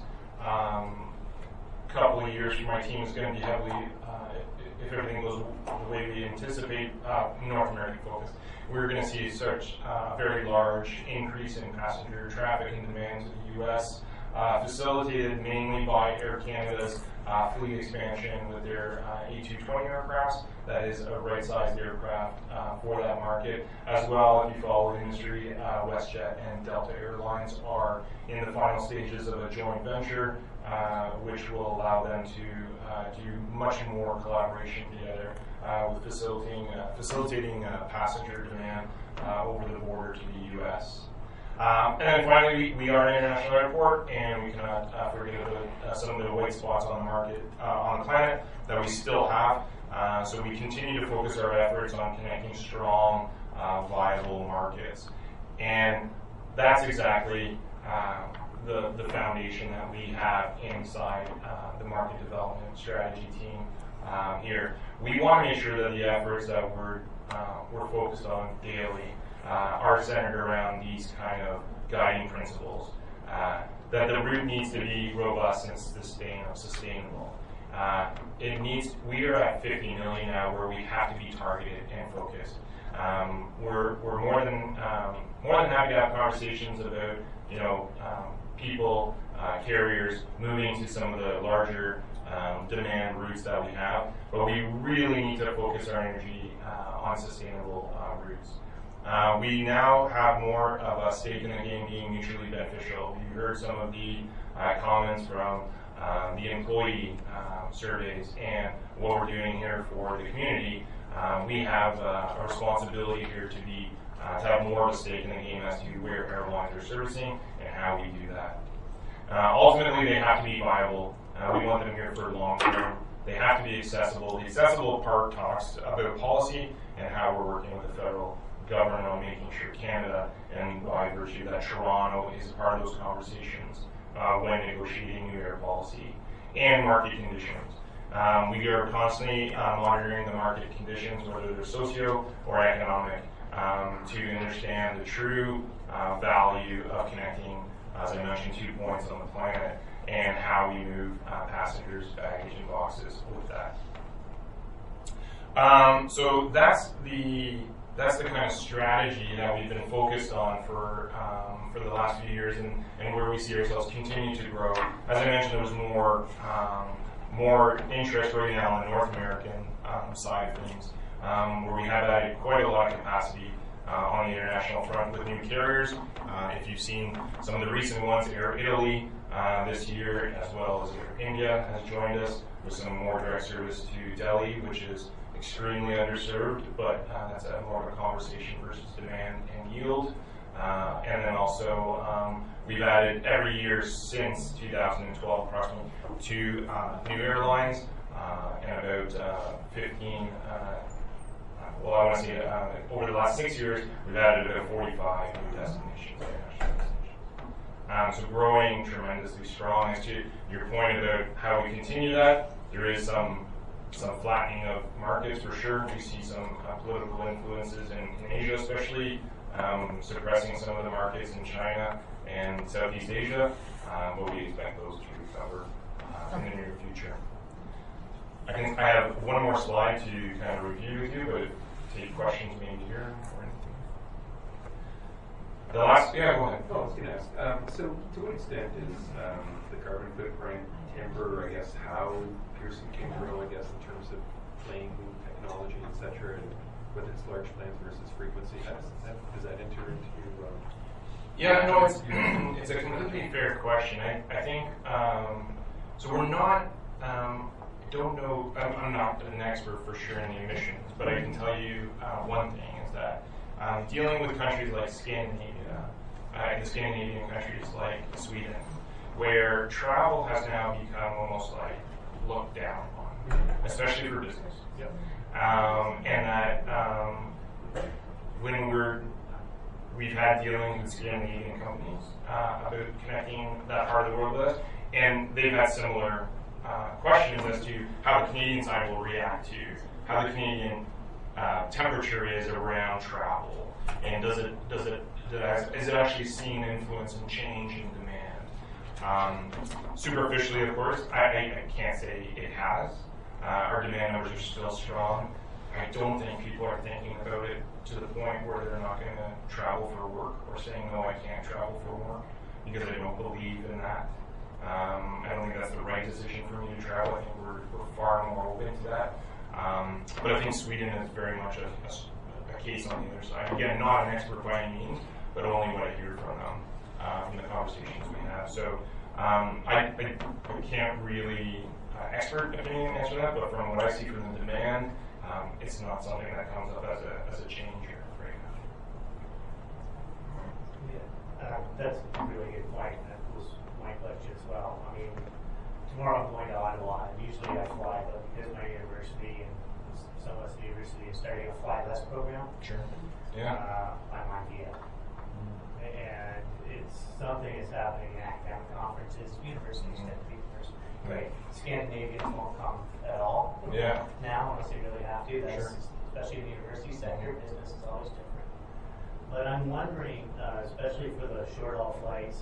[SPEAKER 14] couple of years for my team is going to be heavily, if everything goes the way we anticipate, North American focus. We're going to see such a very large increase in passenger traffic and demand to the U.S., facilitated mainly by Air Canada's fleet expansion with their A220 aircraft. That is a right-sized aircraft for that market. As well, if you follow the industry, WestJet and Delta Airlines are in the final stages of a joint venture, which will allow them to do much more collaboration together with facilitating passenger demand over the border to the U.S. And then finally, we are an international airport, and we cannot forget about some of the white spots on the market, on the planet, that we still have. So we continue to focus our efforts on connecting strong, viable markets. And that's exactly the foundation that we have inside the market development strategy team here. We want to make sure that the efforts that we're focused on daily are centered around these kind of guiding principles. That the route needs to be robust and sustainable. We are at 50 million now, where we have to be targeted and focused. We're more than happy to have conversations about people, carriers moving to some of the larger demand routes that we have, but we really need to focus our energy on sustainable routes. We now have more of a stake in the game being mutually beneficial. You heard some of the comments from the employee surveys and what we're doing here for the community. We have a responsibility here to have more of a stake in the game as to where airlines are servicing and how we do that. Ultimately, they have to be viable. We want them here for long term. They have to be accessible. The accessible part talks about policy and how we're working with the federal government on making sure Canada, and by virtue that Toronto is part of those conversations when negotiating new air policy and market conditions. We are constantly monitoring the market conditions, whether they're socio or economic, to understand the true value of connecting, as I mentioned, 2 points on the planet, and how we move passengers, baggage, and boxes with that. So that's the kind of strategy that we've been focused on for the last few years, and where we see ourselves continue to grow. As I mentioned, there was more interest right now on the North American side of things, where we have added quite a lot of capacity on the international front with new carriers. If you've seen some of the recent ones, Air Italy this year, as well as Air India has joined us with some more direct service to Delhi, which is extremely underserved, but that's more of a conversation versus demand and yield. And then also, we've added every year since 2012 approximately 2 new airlines and about 15, well, I want to say over the last 6 years, we've added about 45 new destinations, international destinations. So growing tremendously strong. As to your point about how we continue that, there is some flattening of markets for sure. We see some political influences in Asia, especially suppressing some of the markets in China and Southeast Asia, but we expect those to recover in the near future. I have one more slide to kind of review with you, but take questions maybe here or anything. The last, yeah, go ahead.
[SPEAKER 6] Oh, I was going to ask. So, to what extent is the carbon footprint temper, I guess, how Pearson can grow, I guess, in terms of plane technology, et cetera, and whether it's large planes versus frequency? Does that enter into?
[SPEAKER 14] Yeah, no, it's a completely fair question. I think so. We're not. Don't know. I'm not an expert for sure in the emissions, but I can tell you one thing is that dealing with countries like Scandinavia, the Scandinavian countries like Sweden, where travel has now become almost like looked down on, especially for business.
[SPEAKER 6] Yep.
[SPEAKER 14] And that when we've had dealings with Scandinavian companies about connecting that part of the world with us, and they've had similar questions as to how the Canadian side will react to how the Canadian temperature is around travel, and is it actually seeing influence and change in demand? Superficially, of course, I can't say it has. Our demand numbers are still strong. I don't think people are thinking about it to the point where they're not going to travel for work or saying, no, I can't travel for work, because I don't believe in that. I don't think that's the right decision for me to travel. I think we're far more open to that. But I think Sweden is very much a case on the other side. Again, not an expert by any means, but only what I hear from them, from the conversations we have. So I can't really expert opinion answer that, but from what I see from the demand, it's not something that comes up as a changer right now.
[SPEAKER 15] Yeah, that's a really good point. That was my question as well. I mean, tomorrow I'm going to Ottawa, and usually I fly, but because my university and some of us at the university is starting a Fly Less program,
[SPEAKER 14] sure. Yeah.
[SPEAKER 15] I'm on VIA. And it's something that's happening in academic conferences, universities tend to be first. Right. Scandinavians won't come at all.
[SPEAKER 14] Yeah.
[SPEAKER 15] Now, unless they really have to. That's
[SPEAKER 14] sure.
[SPEAKER 15] Especially in the university sector, business is always different. But I'm wondering, especially for the short haul flights,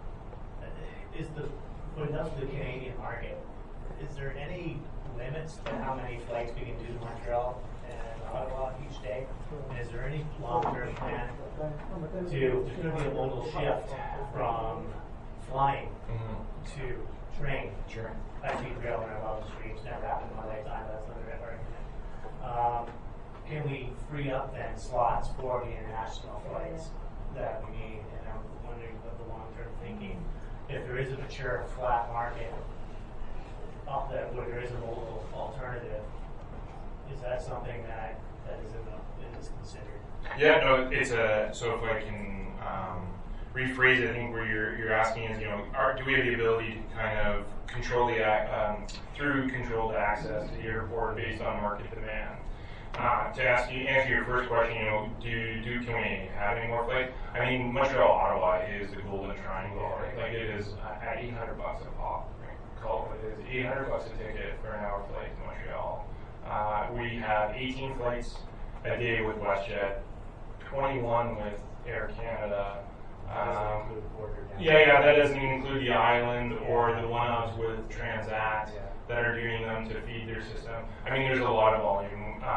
[SPEAKER 15] when it comes to the Canadian market, is there any limits to how many flights we can do to Montreal and Ottawa each day? And is there any long-term plan to, there's going to be a modal shift from flying to train?
[SPEAKER 14] Sure.
[SPEAKER 15] I see rail when I love the streets, never happened in my lifetime, but that's another argument. Can we free up then slots for the international flights that we need? And I'm wondering what the long-term thinking, if there is a mature flat market where there is a mobile alternative, is that something that is considered?
[SPEAKER 14] Yeah, no, it's so if I can rephrase it, I think where you're asking is, do we have the ability to kind of control through controlled access to the airport based on market demand? To answer your first question, can we have any more flights? I mean, Montreal, Ottawa is the golden triangle, right? Like it is at $800 a pop. Call it what it is, $800 a ticket for an hour flight to Montreal. We have 18 flights a day with WestJet, 21 with Air Canada. That doesn't even include the island or the ones with Transat that are doing them to feed their system. I mean, there's a lot of volume.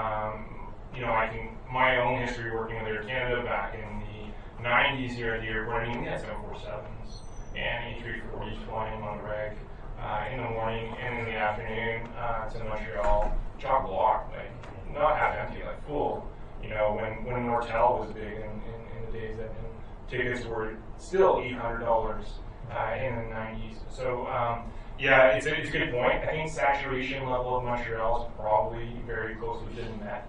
[SPEAKER 14] My own history working with Air Canada back in the 90s here at the airport, I mean, we had 747s and A340s flying on the reg in the morning and in the afternoon to Montreal, chock block, like not half empty, like full. When Nortel was big in the days that tickets were still $800 in the 90s. So it's a good point. I think saturation level of Montreal is probably very closely been met.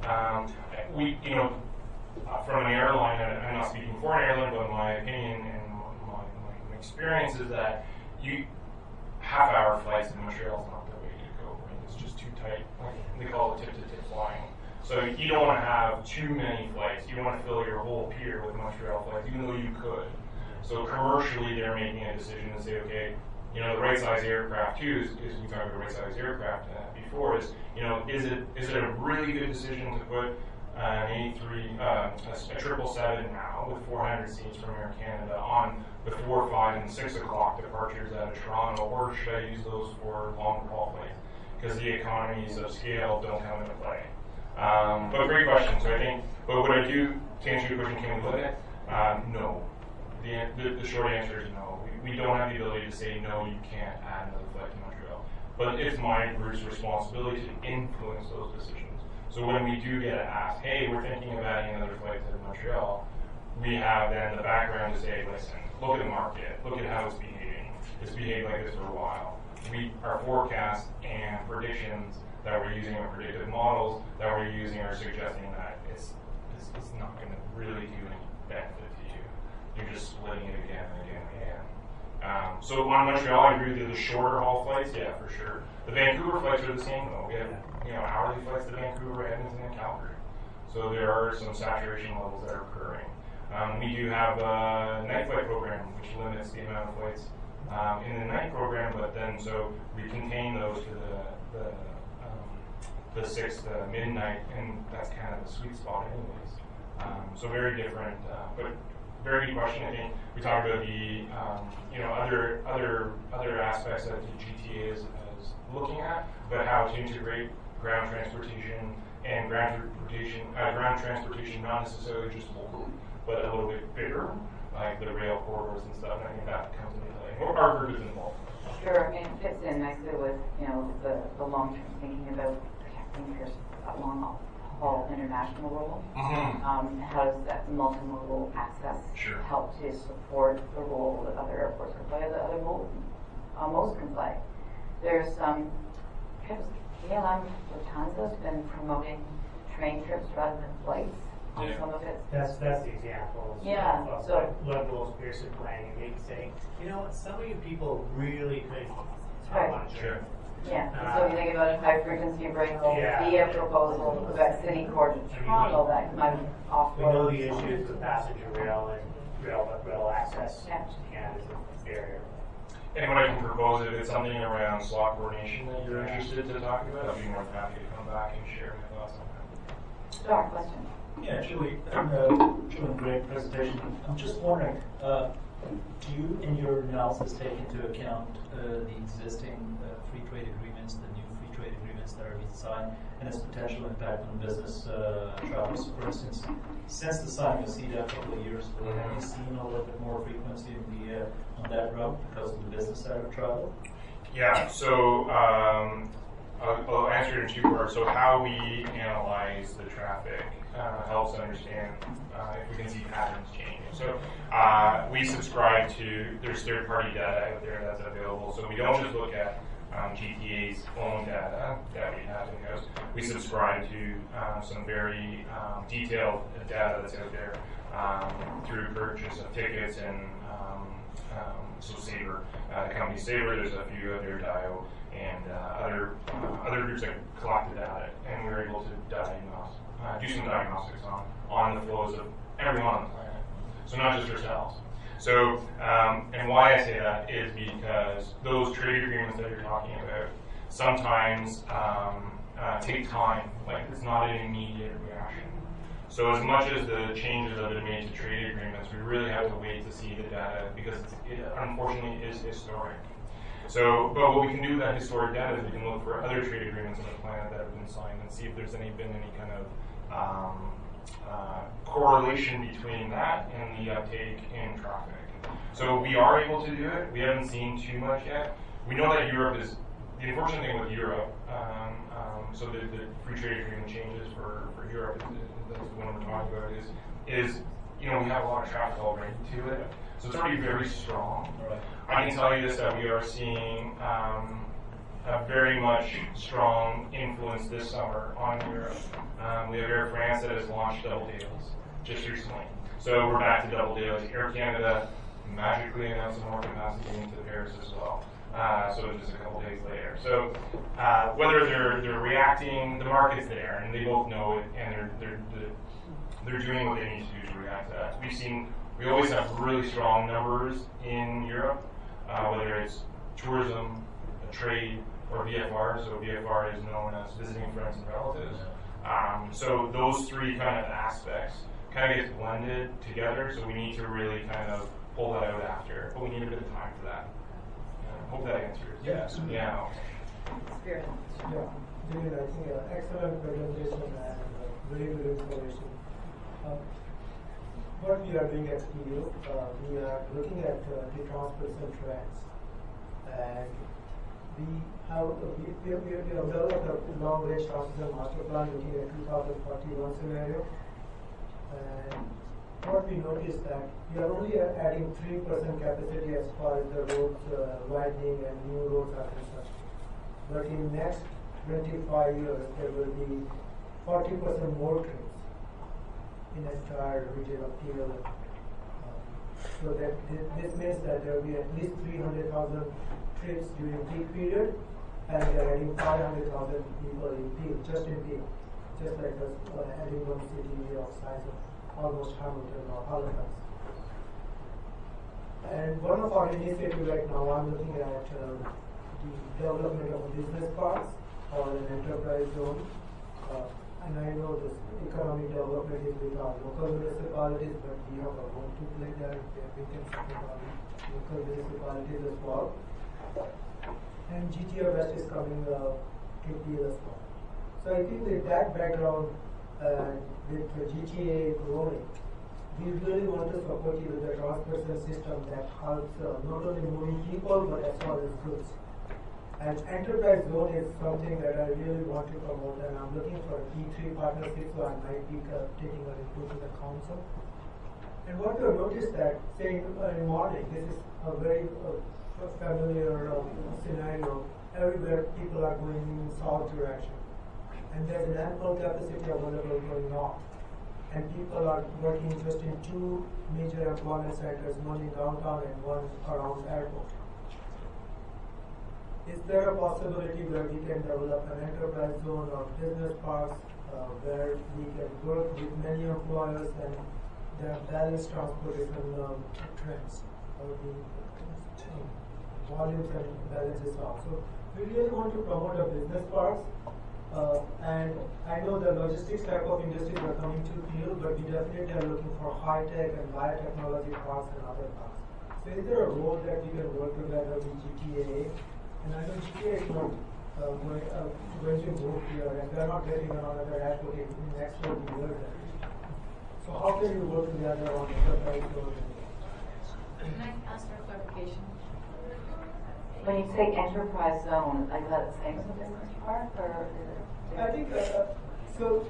[SPEAKER 14] From an airline, I'm not speaking for an airline, but my opinion and my experience is that half-hour flights to Montreal is not the way to go. Right? It's just too tight. They call it tip-to-tip flying. So you don't want to have too many flights. You want to fill your whole pier with Montreal flights, even though you could. So commercially, they're making a decision to say, okay, the right size aircraft too is we talked about right size aircraft before. Is it a really good decision to put an a 777 now with 400 seats from Air Canada on the 4, 5, and 6 o'clock departures out of Toronto, or should I use those for longer haul flights? Because the economies of scale don't come into play. But great question. So I think, but what I do to answer your question, can we limit it? No. The short answer is no. We don't have the ability to say no, you can't add another flight to Montreal. But it's my group's responsibility to influence those decisions. So when we do get asked, hey, we're thinking of adding another flight to Montreal, we have then the background to say, listen, look at the market, look at how it's behaving. It's behaved like this for a while. Our forecasts and predictions that we're using, our predictive models that we're using, are suggesting that it's not going to really do any benefit to you. You're just splitting it again and again and again. So on Montreal, I agree with the shorter haul flights, yeah, for sure. The Vancouver flights are the same though. We have hourly flights to Vancouver, Edmonton, and Calgary. So there are some saturation levels that are occurring. We do have a night flight program, which limits the amount of flights in the night program, but then so we contain those to the 6 to midnight, and that's kind of the sweet spot anyways. So very different, but very good question. I think we talked about the other aspects that the GTA is looking at, but how to integrate ground transportation and ground transportation not necessarily just locally, but a little bit bigger, like the rail corridors and stuff. And I think that comes into play. Our group is involved.
[SPEAKER 1] Sure, and it fits in nicely with the long term thinking about protecting Pearson's long-haul international role.
[SPEAKER 14] Mm-hmm.
[SPEAKER 1] How does that multimodal access help to support the role that other airports can play, that other most can play? There's KLM Lufthansa has been promoting train trips rather than flights on some of its.
[SPEAKER 15] That's the example.
[SPEAKER 1] Yeah.
[SPEAKER 15] So what roles Pearson playing, and maybe saying, you know what, some of you people really could want to trip.
[SPEAKER 1] Yeah, so you think about a high frequency break, the proposal, the Quebec City Court in Toronto that might offer.
[SPEAKER 15] We know the issues with passenger rail and rail access to Canada is a barrier.
[SPEAKER 14] And what I can propose, if it's something around slot coordination that you're interested to talk about, I'd be more than happy to come back and share my thoughts on that.
[SPEAKER 1] Sure, question.
[SPEAKER 11] Yeah, Julie, great presentation. I'm just wondering, do you, in your analysis, take into account the existing free trade agreements, the new free trade agreements that are being signed, and its potential impact on business travels? For instance, since the signing of CETA a couple of years ago, have you seen a little bit more frequency on that route because of the business side of travel?
[SPEAKER 14] Yeah, so I'll answer it in 2 parts. So how we analyze the traffic helps understand if we can see patterns changing. So we subscribe to, there's third-party data out there that's available. So we don't just look at GTA's own data that we have in-house. We subscribe to some very detailed data that's out there through purchase of tickets and so Sabre, the company Sabre, there's a few other DIO and other groups that collect the data, and we were able to do some diagnostics on the flows of everyone on the planet. So not just ourselves. So, and why I say that is because those trade agreements that you're talking about sometimes take time. Like, it's not an immediate reaction. So as much as the changes that have been made to trade agreements, we really have to wait to see the data because it unfortunately is historic. So, but what we can do with that historic data is we can look for other trade agreements on the planet that have been signed and see if there's been any kind of correlation between that and the uptake in traffic. So we are able to do it. We haven't seen too much yet. We know that Europe is, the unfortunate thing with Europe, so the free trade agreement changes for Europe, that's the one we're talking about, is we have a lot of traffic already to it. So it's already very strong. I can tell you this, that we are seeing a very much strong influence this summer on Europe. We have Air France that has launched double dailies just recently. So we're back to double dailies. Air Canada magically announced more capacity into Paris as well. So just a couple days later. So whether they're reacting, the market's there, and they both know it, and they're doing what they need to do to react to that. We always have really strong numbers in Europe, whether it's tourism, trade, or VFR. So VFR is known as visiting friends and relatives. So those 3 kind of aspects kind of get blended together. So we need to really kind of pull that out after, but we need a bit of time for that. Hope that answers.
[SPEAKER 11] Yeah.
[SPEAKER 14] Yeah.
[SPEAKER 1] Spirit.
[SPEAKER 16] Yeah, David, I think excellent presentation and very good information. What we are doing at PDO, we are looking at the transportation trends, and we have developed a long-range transportation master plan looking at 2041 scenario. And what we noticed that we are only adding 3% capacity as far as the roads widening and new roads are concerned. But in next 25 years, there will be 40% more trips in a entire region of PLM. So that this means that there will be at least 300,000 trips during peak period, and we are adding 500,000 people in peak, just in peak, just like us adding one city of size of almost Hamilton or Halifax. And one of our initiatives right now, I'm looking at the development of business parks or an enterprise zone economic development is with our local municipalities, but we have a role to play there. We can support our local municipalities as well. And GTA West is coming to PL as well. So I think with that background, with the GTA growing, we really want to support you with a transportation system that helps not only moving people but as well as goods. And enterprise zone is something that I really want to promote, and I'm looking for a P3 partnership, so I might be taking an input to the council. And what we have noticed that, say in morning, this is a very familiar scenario. Everywhere people are going in south direction, and there's an ample capacity available going north. And people are working just in two major employment centers, one in downtown and one around airport. Is there a possibility where we can develop an enterprise zone or business parks where we can work with many employers and there are balanced transportation trends, or the volumes and balances also? We really want to promote a business parks. And I know the logistics type of industries are coming to field, but we definitely are looking for high-tech and biotechnology parks and other parks. So is there a role that we can work together with GTA? And I know GTA is not going to move here, and they're not getting another airport in the next 20 years. So how can you work together on enterprise zone?
[SPEAKER 9] Can I ask for clarification?
[SPEAKER 1] When you say enterprise zone, is that the same as a business park, or is it?
[SPEAKER 16] I think so.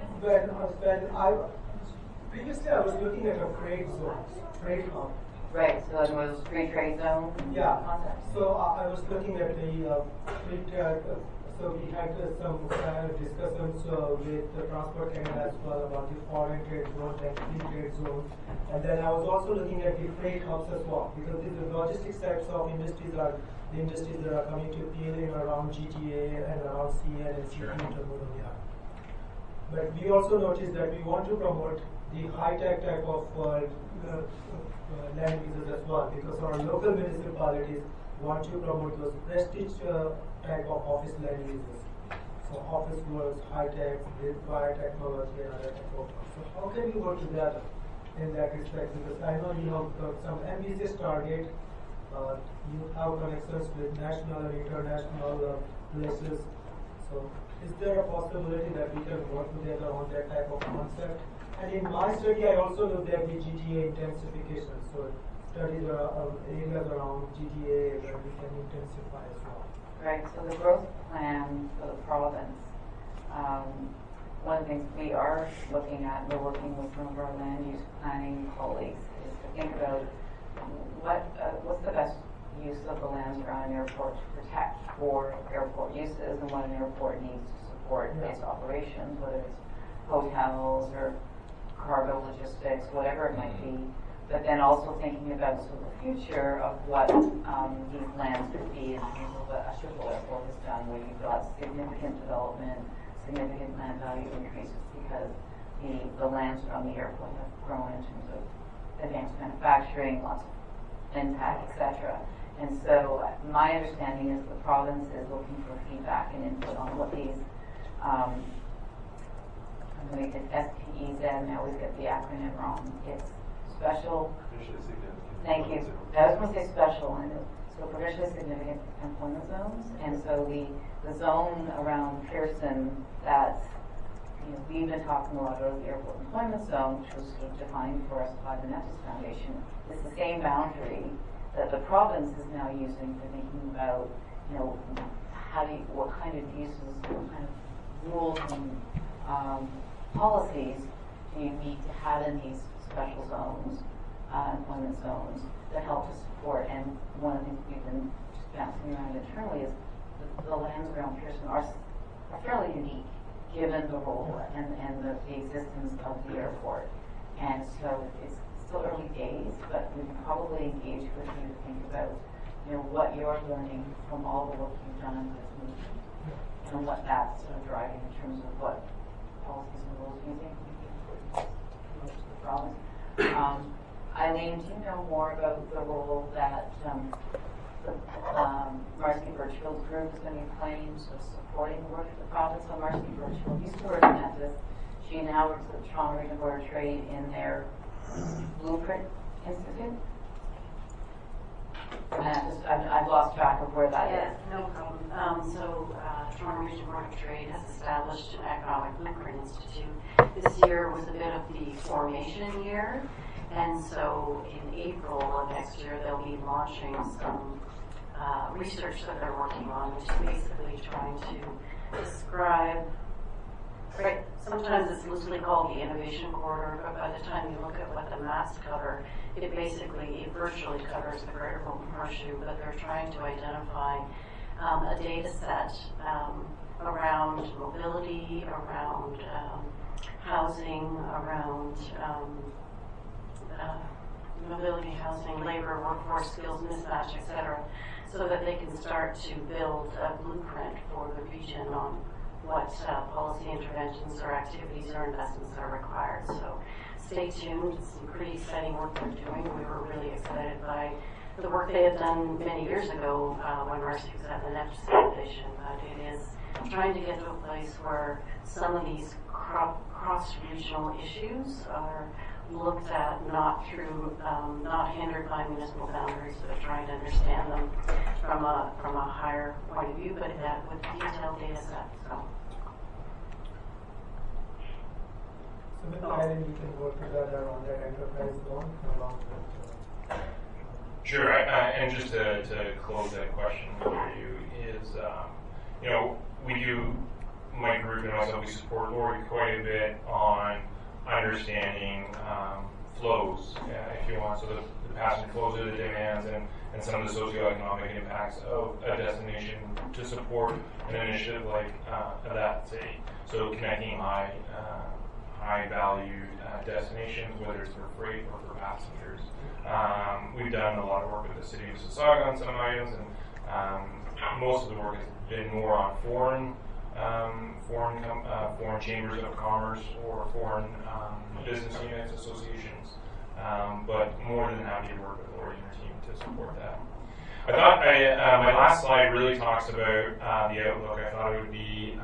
[SPEAKER 16] Previously I was looking at a freight zone, freight hub.
[SPEAKER 1] Right. So it was free trade zone.
[SPEAKER 16] Yeah.
[SPEAKER 1] Concept.
[SPEAKER 16] So I was looking at the free trade. So we had some discussions with the Transport Canada as well about the foreign trade zone and free trade zone. And then I was also looking at the freight hubs as well, because these logistics types of industries are the industries that are coming to appeal in around GTA and around CN and CP intermodal yard. But we also noticed that we want to promote the high-tech type of land uses as well, because our local municipalities want to promote those prestige type of office land uses. So office works, high-tech, with biotechnology and other type of work. So how can we work together in that respect? Because I know you have some ambitious target. You have connections with national and international places. So is there a possibility that we can work together on that type of concept? And in my study, I also looked at the GTA intensification. So studies areas around GTA where we can intensify as well.
[SPEAKER 1] Right. So the growth plan for the province, one of the things we are looking at, we're working with some of our land use planning colleagues, is to think about what's the best use of the lands around an airport to protect for airport uses and what an airport needs to support its operations, whether it's hotels or cargo logistics, whatever it might be. But then also thinking about sort of the future of what these lands could be in terms of what a Schiphol Airport has done, where you've got significant development, significant land value increases because the lands around the airport have grown in terms of advanced manufacturing, lots of fintech, etc. And so my understanding is the province is looking for feedback and input on what these I'm going to get SPEZ, and I always get the acronym wrong. It's special. Thank you. I was going to say special, and so provincially significant employment zones. And so the zone around Pearson that we've been talking a lot about, the airport employment zone, which was sort of defined for us by the Nexus Foundation, is the same boundary that the province is now using for thinking about, what kind of uses, what kind of rules and policies do you need to have in these special zones, employment zones, that help to support. And one of the things we've been just bouncing around internally is the lands around Pearson are fairly unique, given the role and the existence of the airport. And so it's still early days, but we can probably engage with you to think about what you're learning from all the work you've done in this movement and what that's sort of driving in terms of what policies and rules you think we can put into the province. Eileen, do you know more about the role that the Marcy Birchfield group is going to be playing, so supporting the work of the province? So Marcy Birchfield used to work in Memphis. She now works at the Toronto Regional Board of Trade in their Blueprint Institute. And I've lost track of where that is.
[SPEAKER 8] No problem. Toronto Regional Board of Trade has established an Economic Blueprint Institute. This year was a bit of the formation year, and so in April of next year they'll be launching some research that they're working on, which is basically trying to describe. Right, sometimes it's loosely called the innovation corridor, but by the time you look at what the maps cover, it virtually covers the greater Bolton Horseshoe, but they're trying to identify a data set around mobility, around housing, around mobility, housing, labor, workforce skills mismatch, etc., so that they can start to build a blueprint for the region on what policy interventions or activities or investments are required. So stay tuned. It's some pretty exciting work they're doing. We were really excited by the work they had done many years ago when Marcy was at the NEPS Foundation. But it is trying to get to a place where some of these cross-regional issues are looked at not hindered by municipal boundaries, but trying to understand them from a higher point of view, but with detailed data sets.
[SPEAKER 16] So with Eileen, we can work together on that enterprise loan along with.
[SPEAKER 14] Sure, and just to close that question for you is, my group and myself, we support Lori quite a bit on understanding flows, if you want, so the passenger flows or the demands and some of the socioeconomic impacts of a destination to support an initiative like that city. So connecting high valued destinations, whether it's for freight or for passengers. We've done a lot of work with the city of Mississauga on some items, and most of the work has been more on foreign chambers of commerce or foreign business units, associations, but more than happy to work with Lori and her team to support that. I thought my last slide really talks about the outlook. I thought it would be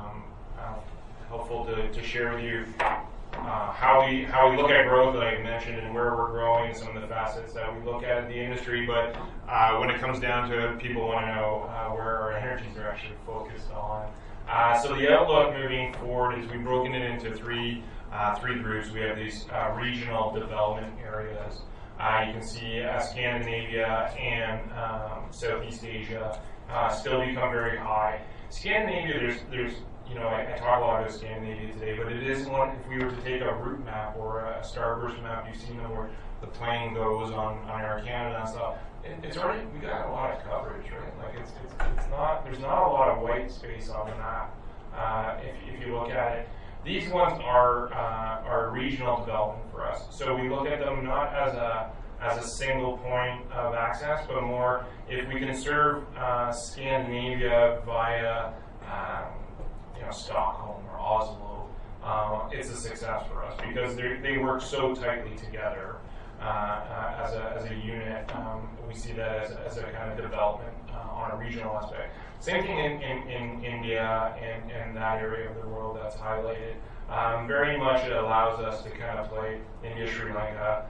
[SPEAKER 14] helpful to share with you how we look at growth, like I mentioned, and where we're growing, some of the facets that we look at in the industry. But when it comes down to it, people want to know where our energies are actually focused on. So the outlook moving forward is we've broken it into three groups. We have these regional development areas. You can see Scandinavia and Southeast Asia still become very high. Scandinavia, there's I talk a lot about Scandinavia today, but it is one, if we were to take a route map or a starburst map, you've seen them where the plane goes on Air Canada and stuff. It's already, we got a lot of coverage, right? Like it's not, there's not a lot of white space on the map if you look at it. These ones are regional development for us. So we look at them not as a single point of access, but more if we can serve Scandinavia via Stockholm or Oslo, it's a success for us because they work so tightly together as a unit. We see that as a kind of development on a regional aspect. Same thing in India and that area of the world that's highlighted. Very much it allows us to kind of play India, Sri Lanka,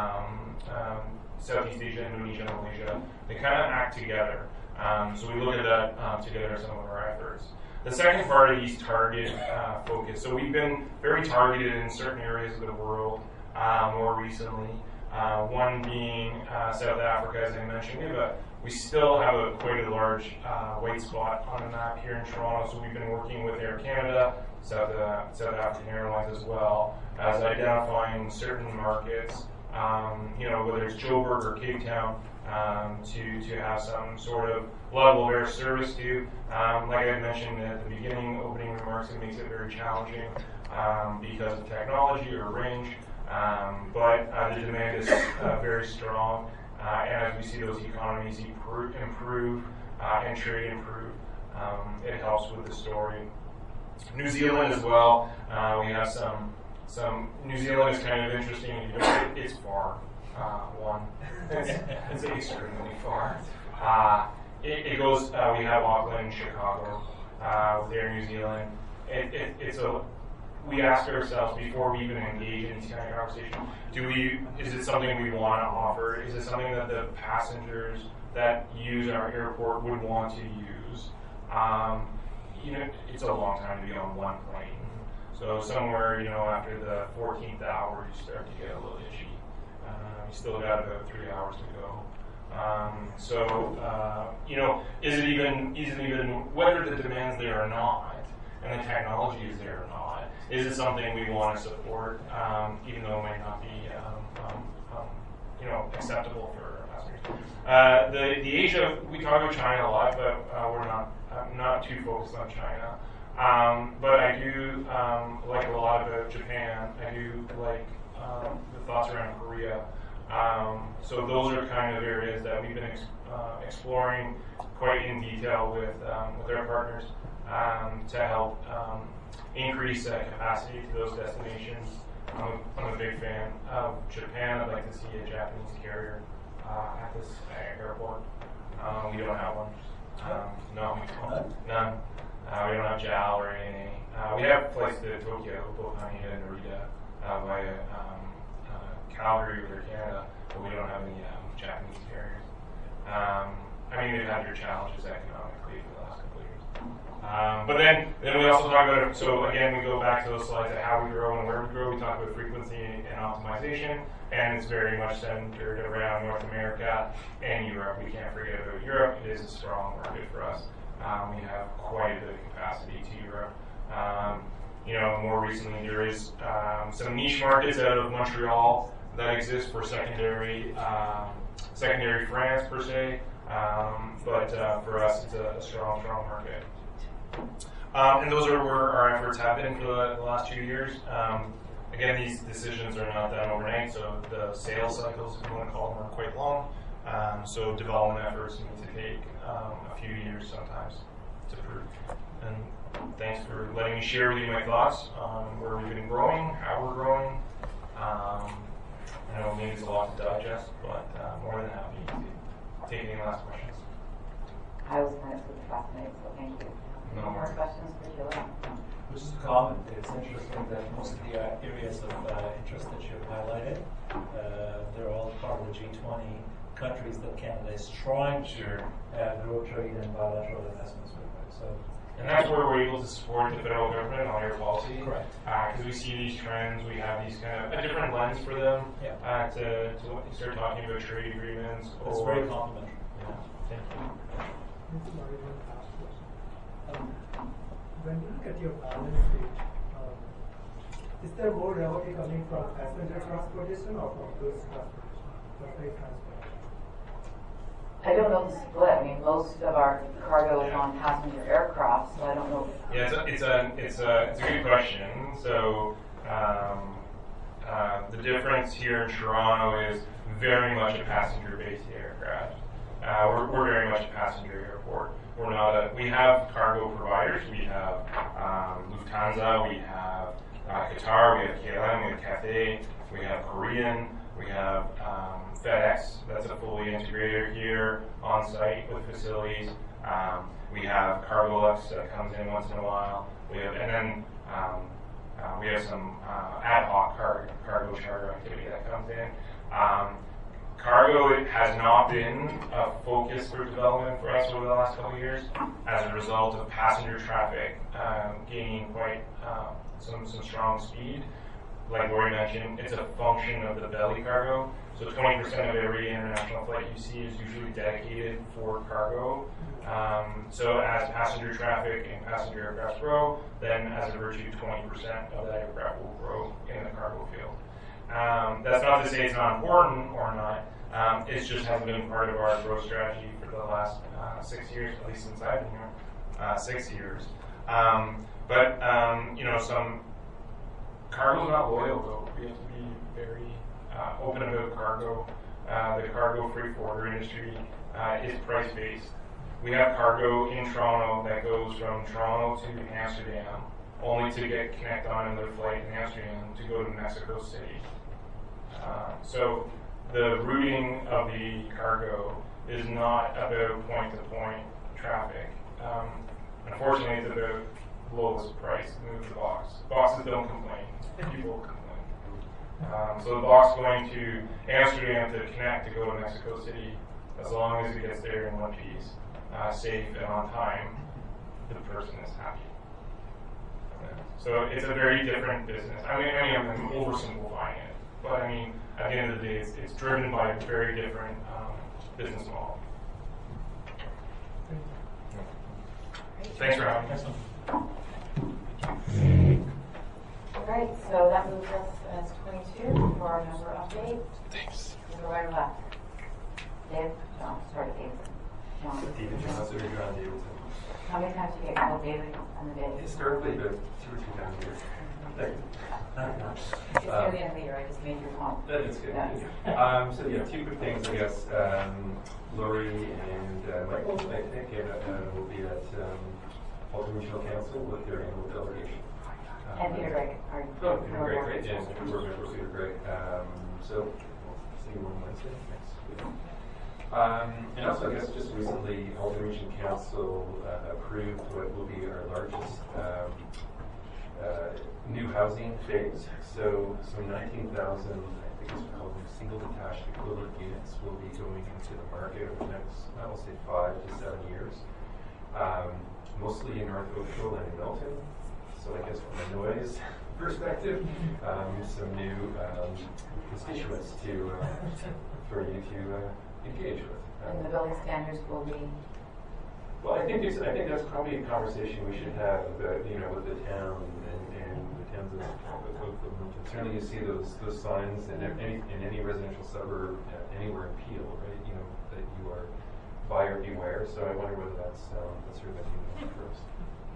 [SPEAKER 14] Southeast Asia, Indonesia, Malaysia. They kind of act together. So we look at that together in some of our efforts. The second part of these target focus. So we've been very targeted in certain areas of the world more recently. One being South Africa, as I mentioned. We still have quite a large white spot on the map here in Toronto. So we've been working with Air Canada, South African Airlines as well, as identifying certain markets, whether it's Joburg or Cape Town, to have some sort of level of air service to. Like I mentioned at the beginning, opening remarks, it makes it very challenging because of technology or range, but the demand is very strong, and as we see those economies improve and trade improve, it helps with the story. New Zealand as well, we have some. New Zealand is kind of interesting. It's far. It's extremely far. It goes. We have Auckland, Chicago, with Air New Zealand. we ask ourselves before we even engage in these kind of conversations, is it something we want to offer? Is it something that the passengers that use our airport would want to use? It's a long time to be on one plane. So somewhere, after the 14th hour, you start to get a little itchy. You still got about 3 hours to go. Is it even whether the demand's there or not, and the technology is there or not? Is it something we want to support, even though it might not be, acceptable for passengers? The Asia, we talk about China a lot, but we're not too focused on China. But I do like a lot about Japan. I do like the thoughts around Korea. So those are kind of areas that we've been exploring quite in detail with our partners to help increase capacity to those destinations. I'm a big fan of Japan. I'd like to see a Japanese carrier at this airport. We don't have one. No, we don't. None. We don't have JAL or ANA. We have flights to Tokyo, both Haneda and Narita, via Calgary with Air Canada, but we don't have any Japanese carriers. They've had their challenges economically for the last couple of years. But then we also talk about it. So again, we go back to those slides of how we grow and where we grow. We talk about frequency and optimization, and it's very much centered around North America and Europe. We can't forget about Europe. It is a strong market for us. We have quite a bit of capacity to Europe. More recently there is some niche markets out of Montreal that exist for secondary France per se, but for us it's a strong market. And those are where our efforts have been for the last 2 years. Again, these decisions are not done overnight, so the sales cycles, if you want to call them, are quite long. So development efforts need to take a few years sometimes to prove. And thanks for letting me share with you my thoughts on where we've been growing, how we're growing. I know maybe it's a lot to digest, but more than happy to take any last questions.
[SPEAKER 1] I was kind of super fascinated, so thank you.
[SPEAKER 14] No
[SPEAKER 1] more questions for Sheila?
[SPEAKER 11] Just a comment. It's interesting that most of the areas of interest that you've highlighted, they're all part of the G20 countries that Canada is trying to grow trade and bilateral investments with. So,
[SPEAKER 14] and that's where we're able to support the federal government on air policy.
[SPEAKER 11] Correct.
[SPEAKER 14] Because we see these trends, we have these kind of a different lens for them to start talking about trade agreements.
[SPEAKER 11] It's very complimentary.
[SPEAKER 14] Yeah. Thank you.
[SPEAKER 16] When you look at your balance sheet, is there more revenue coming from passenger transportation or from goods transportation, or freight transportation?
[SPEAKER 1] I don't know the split. Most of our cargo is on passenger aircraft, so I don't know.
[SPEAKER 14] Yeah, it's a good question. So the difference here in Toronto is very much a passenger-based aircraft. We're very much a passenger airport. We're not we have cargo providers. We have Lufthansa, we have Qatar, we have KLM, we have Cathay, we have Korean, we have FedEx. That's a fully integrated here on site with facilities. We have Cargolux that comes in once in a while. We have some ad hoc cargo charter activity that comes in. Cargo has not been a focus for development for us over the last couple of years as a result of passenger traffic gaining quite some strong speed. Like Lori mentioned, it's a function of the belly cargo. So 20% of every international flight you see is usually dedicated for cargo. So as passenger traffic and passenger aircraft grow, then as a virtue, 20% of that aircraft will grow in the cargo field. That's not to say it's not important or not. It just hasn't been part of our growth strategy for the last 6 years, at least since I've been here, 6 years. Some cargo's not loyal though. We have to be very open about cargo. The cargo freight forwarder industry is price-based. We have cargo in Toronto that goes from Toronto to Amsterdam, only to get connect on another flight in Amsterdam to go to Mexico City. So the routing of the cargo is not about point-to-point traffic. Unfortunately, it's about lowest price, move the box. Boxes don't complain. People complain. So the box going to Amsterdam to connect to go to Mexico City, as long as it gets there in one piece, safe and on time, the person is happy. So it's a very different business. I mean, I'm oversimplifying it, but I mean, at the end of the day, it's driven by a very different business model. Thanks for having me.
[SPEAKER 1] All right, so that moves us as 22 for our member update.
[SPEAKER 14] Thanks.
[SPEAKER 1] Go right or left? Dave? John. Sorry, Dave. John.
[SPEAKER 6] David Johnson or John Davidson.
[SPEAKER 1] How many times do you get called David on the day?
[SPEAKER 6] Historically, about 2 or 3 times a year.
[SPEAKER 1] It's near the end of the year. I just made your comp.
[SPEAKER 6] That is good.
[SPEAKER 1] Yeah.
[SPEAKER 6] So yeah, 2 quick things, I guess. Lori and Michael, I think, will be at Halton Regional Council with their annual delegation.
[SPEAKER 1] And Peter Gregg.
[SPEAKER 6] Oh, Peter Gregg, right? And we're going to Peter Gregg. So we'll see you on Wednesday next week. And also, I guess, just recently, Halton Region Council approved what will be our largest new housing phase. So some 19,000, I think it's called single detached equivalent units will be going into the market over the next, I will say, 5 to 7 years. Mostly in North Oakville and in Milton. So I guess from a noise perspective, some new constituents for you to engage with.
[SPEAKER 1] And the building standards will be.
[SPEAKER 6] Well, I think that's probably a conversation we should have about, with the town and the towns of Milton. Certainly, you see those signs in any residential suburb anywhere in Peel, right? That you are buyer beware. So I wonder whether that's sort of a new for us.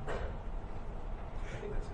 [SPEAKER 6] I think that's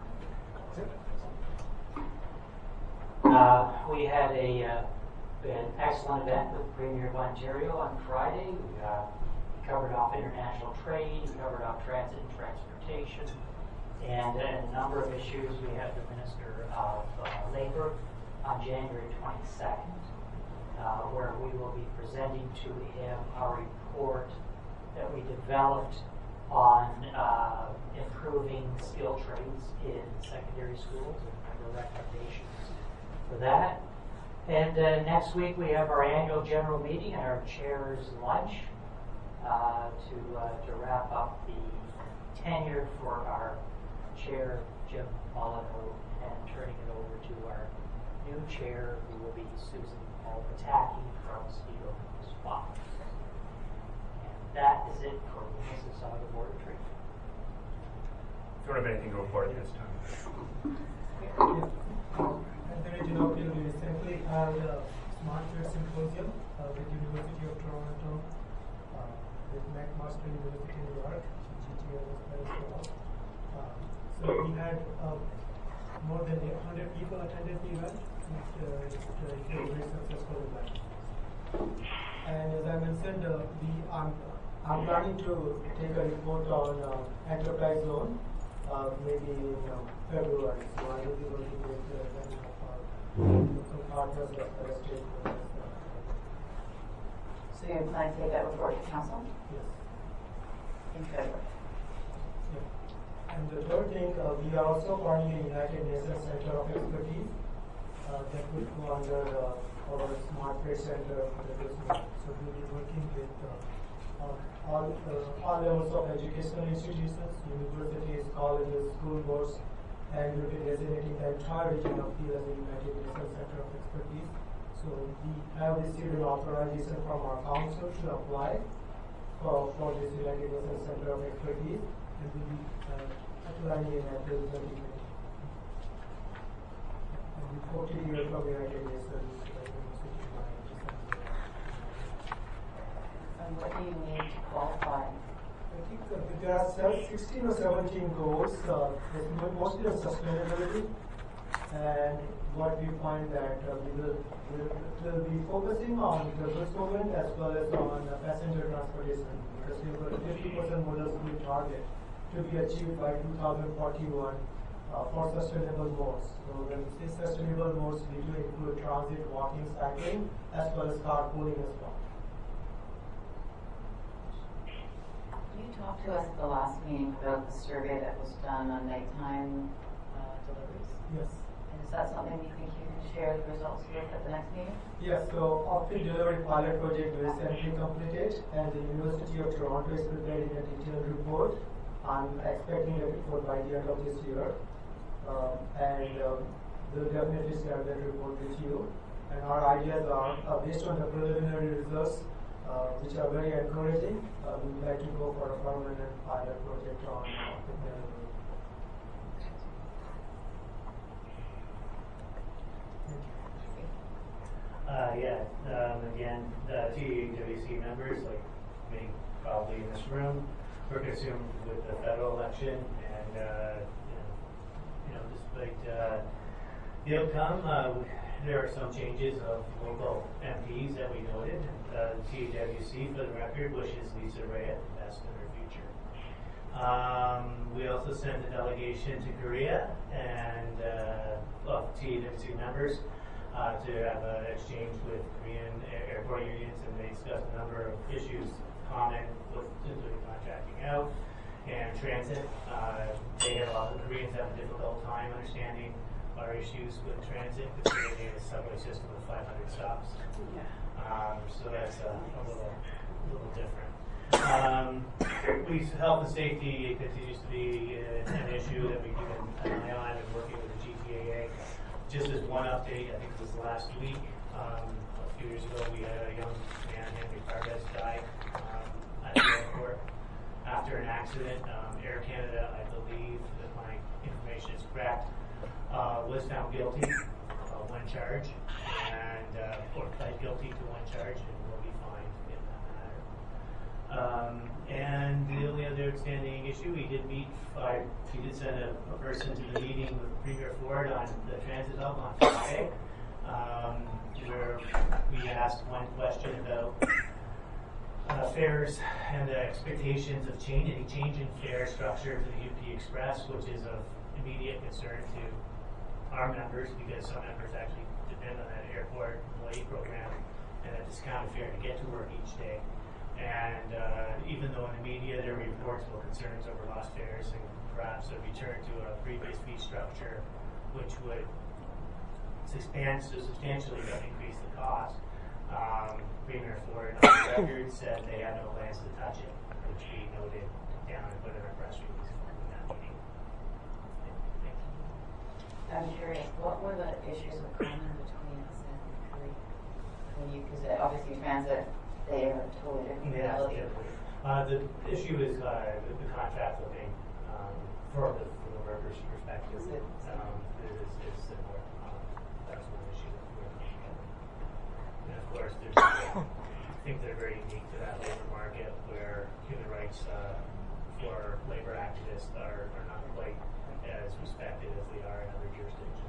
[SPEAKER 6] it.
[SPEAKER 10] We had an excellent event with the Premier of Ontario on Friday. We covered off international trade, we covered off transit and transportation, and a number of issues. We had the Minister of Labour on January 22nd, where we will be presenting to him our report that we developed on improving skill trades in secondary schools and the recommendations for that. And next week we have our annual general meeting and our chair's lunch to wrap up the tenure for our chair, Jim Molyneux, and turning it over to our new chair, who will be Susan Pataki from Steel Spot. And that is it for Mississauga Board of Trade.
[SPEAKER 6] Don't have anything to report this time.
[SPEAKER 16] At the region of Peel, we recently had a Smart Grid Symposium with University of Toronto, with McMaster University in New York, GTO as well. So we had more than 100 people attended the event. It was a very successful event. And as I mentioned, I'm planning to take a report on enterprise loan, maybe in February. So I will be working with many of our local partners as well as stakeholders.
[SPEAKER 1] So you plan to take that report to council?
[SPEAKER 16] Yes.
[SPEAKER 1] In February.
[SPEAKER 16] And the third thing, we are also forming a United Nations Center of Expertise that would go under our Smart Grid Center for the business. So we will be working with all levels of educational institutions, universities, colleges, school boards, and we will be designating the entire region of Peel as a United Nations Center of Expertise. So we have received an authorization from our council to apply for this United Nations Center of Expertise, and we will be applying in April 2020. And we hope to hear from United Nations.
[SPEAKER 1] And what do you need to qualify?
[SPEAKER 16] I think there are 16 or 17 goals, mostly on sustainability. And what we find that we will be focusing on the goods movement as well as on passenger transportation, because we have a 50% modal speed target to be achieved by 2041 for sustainable modes. So when we say sustainable modes, we do include transit, walking, cycling, as well as carpooling as well.
[SPEAKER 1] Can you talked to us at the last meeting about the survey that was done on nighttime deliveries.
[SPEAKER 16] Yes.
[SPEAKER 1] And is that something you think you can share the results with at the next meeting?
[SPEAKER 16] Yes, so off-peak delivery pilot project is recently completed, and the University of Toronto is preparing a detailed report. I'm expecting a report by the end of this year, we'll definitely share that report with you. And our ideas are based on the preliminary results, which are very encouraging. We would like to go for a permanent pilot project on off-peak delivery.
[SPEAKER 15] Again, TWC members, like me, probably in this room, we're consumed with the federal election, and despite the outcome, there are some changes of local MPs that we noted. TWC, for the record, wishes Lisa Raya the best in her future. We also sent a delegation to Korea and TWC members to have an exchange with Korean airport unions, and they discussed a number of issues common with including contracting out and transit. The Koreans have a difficult time understanding our issues with transit because they have a subway system with 500 stops. So that's a little different. Health and safety continues to be an issue that we keep an eye on and working with the GTAA. Just as one update, I think it was last week, a few years ago, we had a young man, Henry Pardes, die at the airport after an accident. Air Canada, I believe, if my information is correct, was found guilty of one charge, or pled guilty to one charge, and will be fined in that matter. And the only other outstanding issue, we did send a person to the meeting with Premier Ford on the transit hub on Friday, where we asked one question about fares and the expectations of any change in fare structure for the UP Express, which is of immediate concern to our members because some members actually depend on that airport employee program and a discounted fare to get to work each day. And even though in the media there are reports about concerns over lost fares and perhaps a return to a previous fee structure, which would substantially increase the cost, Premier Ford on the record said they have no plans to touch it, which we noted down and put in our press release from that meeting.
[SPEAKER 1] I'm curious, what were the issues of common between us and Korea? Because obviously transit, they are totally different reality.
[SPEAKER 15] The issue is the contract living from the workers' perspective is similar. That's one issue that we're looking at. And of course, I think they're very unique to that labor market where human rights for labor activists are not quite as respected as they are in other jurisdictions.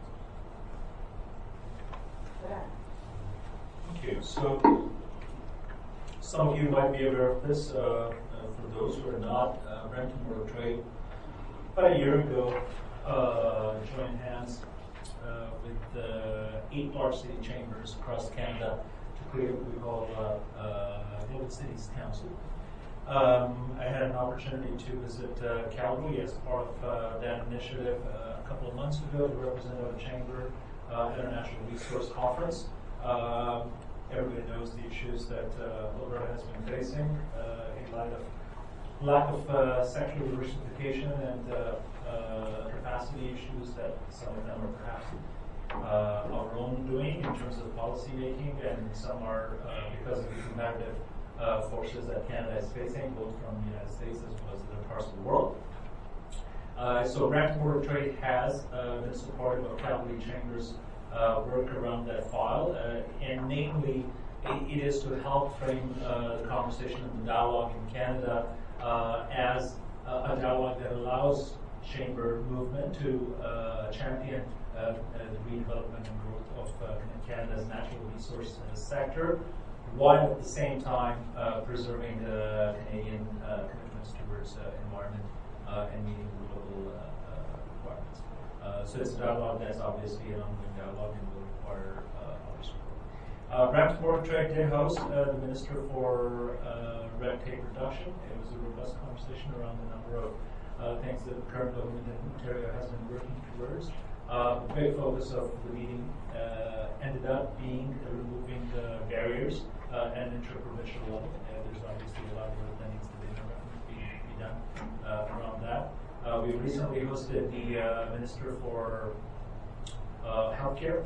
[SPEAKER 11] Thank you. So, some of you might be aware of this. For those who are not, Brampton Board of Trade about a year ago joined hands with 8 large city chambers across Canada to create what we call Global Cities Council. I had an opportunity to visit Calgary as part of that initiative a couple of months ago to represent our chamber International Resource Conference. Everybody knows the issues that Alberta has been facing in light of lack of sexual diversification and capacity issues that some of them are perhaps our own doing in terms of policy making, and some are because of the competitive forces that Canada is facing, both from the United States as well as other parts of the world. So Brampton Board of Trade has been supportive of Calgary Chamber's work around that file, and namely, it is to help frame the conversation and the dialogue in Canada as a dialogue that allows chamber movement to champion the redevelopment and growth of Canada's natural resource sector, while at the same time preserving the Canadian commitments towards environment and meeting global requirements. So it's a dialogue that's obviously an ongoing dialogue and will require our support. Brampton Board of Trade did host the Minister for Red Tape Reduction. It was a robust conversation around the number of things that the current government in Ontario has been working towards. The big focus of the meeting ended up being removing the barriers at an interprovincial level. There's obviously a lot of work that needs to be done around that. We recently hosted the Minister for Healthcare,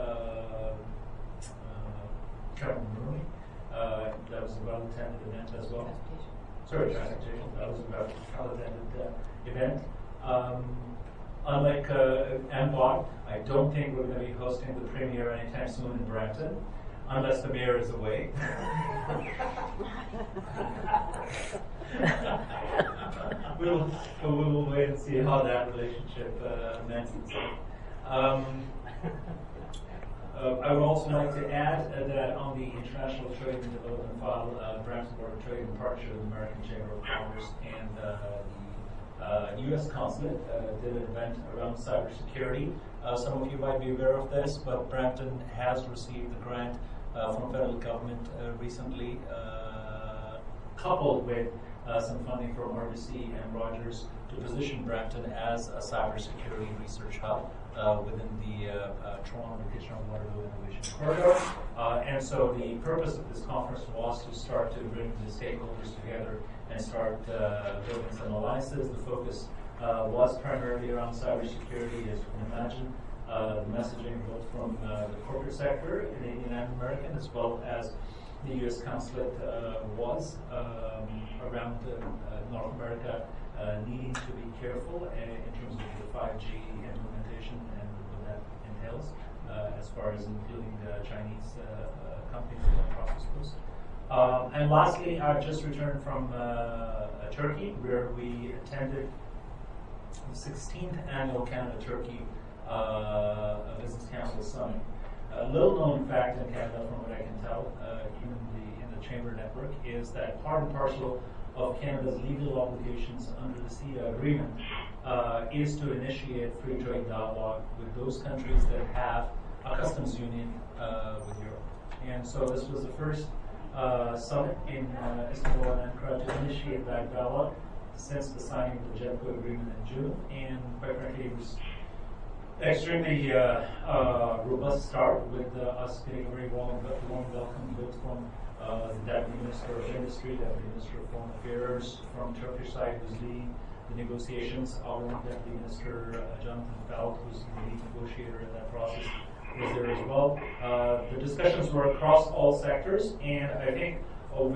[SPEAKER 11] Kevin Mooney. That was a well-attended event as well. Sorry, transportation. That was a well-attended event. Unlike MBOT, I don't think we're going to be hosting the premiere anytime soon in Brampton, unless the mayor is away. We'll wait and see how that relationship mends itself. I would also like to add that on the International Trade and Development file, Brampton Board of Trade, in partnership with the American Chamber of Commerce and the U.S. Consulate, did an event around cybersecurity. Some of you might be aware of this, but Brampton has received a grant from the federal government recently, coupled with some funding from RBC and Rogers to position Brampton as a cybersecurity research hub within the Toronto to Kitchener-Waterloo Innovation Corridor. And so the purpose of this conference was to start to bring the stakeholders together and start building some alliances. The focus was primarily around cybersecurity, as you can imagine. The messaging both from the corporate sector, Canadian and American, as well as the U.S. Consulate was around North America needing to be careful in terms of the 5G implementation and what that entails, as far as including Chinese companies in the process goes. And lastly, I've just returned from Turkey, where we attended the 16th annual Canada-Turkey Business Council Summit. A little-known fact in Canada, from what I can tell, even in the Chamber network, is that part and parcel of Canada's legal obligations under the CETA agreement is to initiate free trade dialogue with those countries that have a customs union with Europe. And so this was the first summit in Istanbul and Ankara to initiate that dialogue since the signing of the JETCO agreement in June. And quite frankly, it was extremely robust start with us getting a very warm welcome both from the Deputy Minister of Industry, Deputy Minister of Foreign Affairs. From Turkish side was leading the negotiations. Our own Deputy Minister, Jonathan Feld, who's the lead negotiator in that process, was there as well. The discussions were across all sectors, and I think what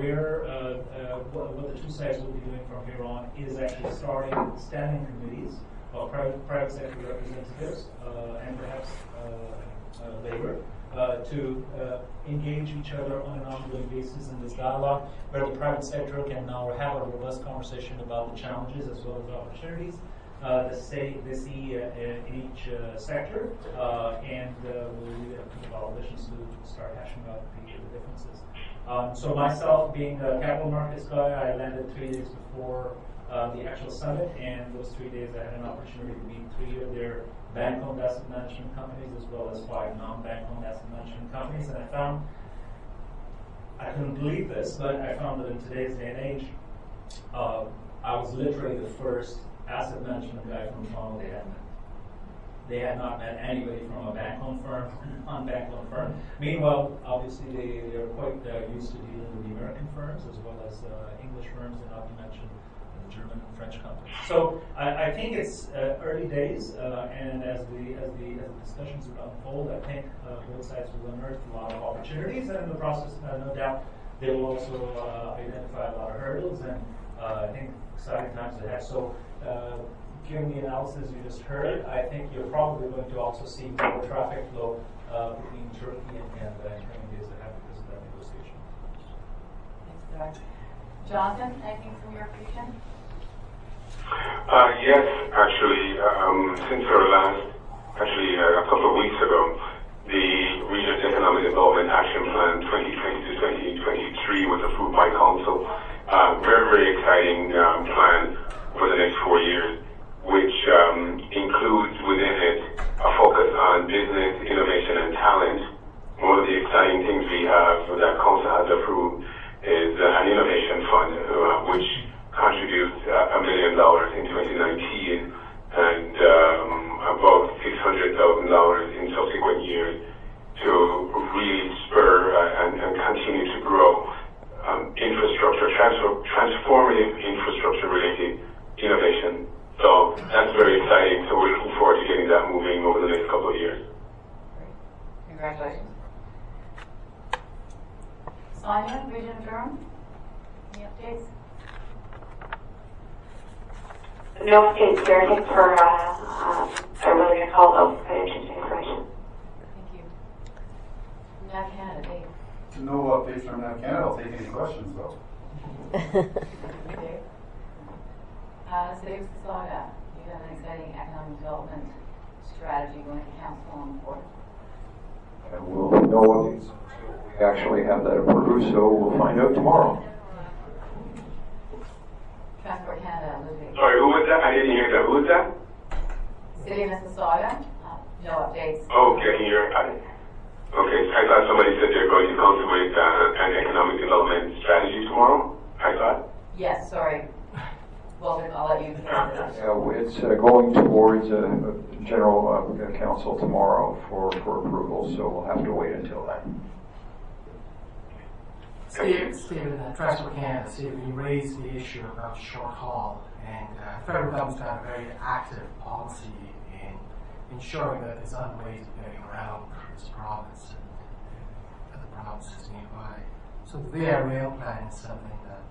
[SPEAKER 11] the two sides will be doing from here on is actually starting standing committees of private sector representatives and perhaps labor to engage each other on an ongoing basis in this dialogue, where the private sector can now have a robust conversation about the challenges as well as the opportunities they see in each sector, and we'll leave it up to the politicians to start hashing out the differences. So myself, being a capital markets guy, I landed 3 days before the actual summit, and those 3 days I had an opportunity to meet 3 of their bank-owned asset management companies as well as 5 non-bank-owned asset management companies, and I couldn't believe this, but I found that in today's day and age, I was literally the first asset management guy from Toronto they had met. They had not met anybody from a bank-owned firm, non-bank-owned firm. Meanwhile, obviously, they are quite used to dealing with the American firms as well as English firms, and not to mention German and French companies. So I think it's early days, and as the discussions unfold, I think both sides will unearth a lot of opportunities, and in the process, no doubt, they will also identify a lot of hurdles, and I think exciting times ahead. So given the analysis you just heard, I think you're probably going to also see more traffic flow between Turkey and Canada in coming days ahead because of that negotiation.
[SPEAKER 1] Thanks, Doug. Jonathan, anything from your region?
[SPEAKER 2] Yes, actually, since our last, a couple of weeks ago, the Region's Economic Development Action Plan 2020 to 2023 was approved by Council. Very, very exciting plan for the next 4 years, which includes within it a focus on business, innovation, and talent. One of the exciting things we
[SPEAKER 1] Tanya, Region of Durham, any updates?
[SPEAKER 3] No updates there. Thanks for a really good call, though. Very interesting information.
[SPEAKER 1] Thank you. Nav Canada, Dave.
[SPEAKER 17] No updates from Nav Canada. I'll take any questions, though.
[SPEAKER 1] Dave. Dave Saga, you have an exciting economic development strategy going to council on the 4th.
[SPEAKER 13] And we'll know if we actually have that approved, so we'll find out tomorrow.
[SPEAKER 1] Transport Canada, Ludwig.
[SPEAKER 2] Sorry, who was that? I didn't hear that. Who was that?
[SPEAKER 1] City of Mississauga, no updates.
[SPEAKER 2] Oh, getting your. Okay, I thought somebody said they're going to come with an economic development strategy tomorrow. I thought.
[SPEAKER 1] Yes, sorry. Well, I'll let you.
[SPEAKER 13] Yeah, it's going towards a general council tomorrow for approval, so we'll have to wait until then.
[SPEAKER 18] Stephen, Transport Canada, Stephen, you raised the issue about short haul, and the federal government's got a very active policy in ensuring that there's other ways of getting around this province and other provinces nearby. So the VIA Rail Plan is something that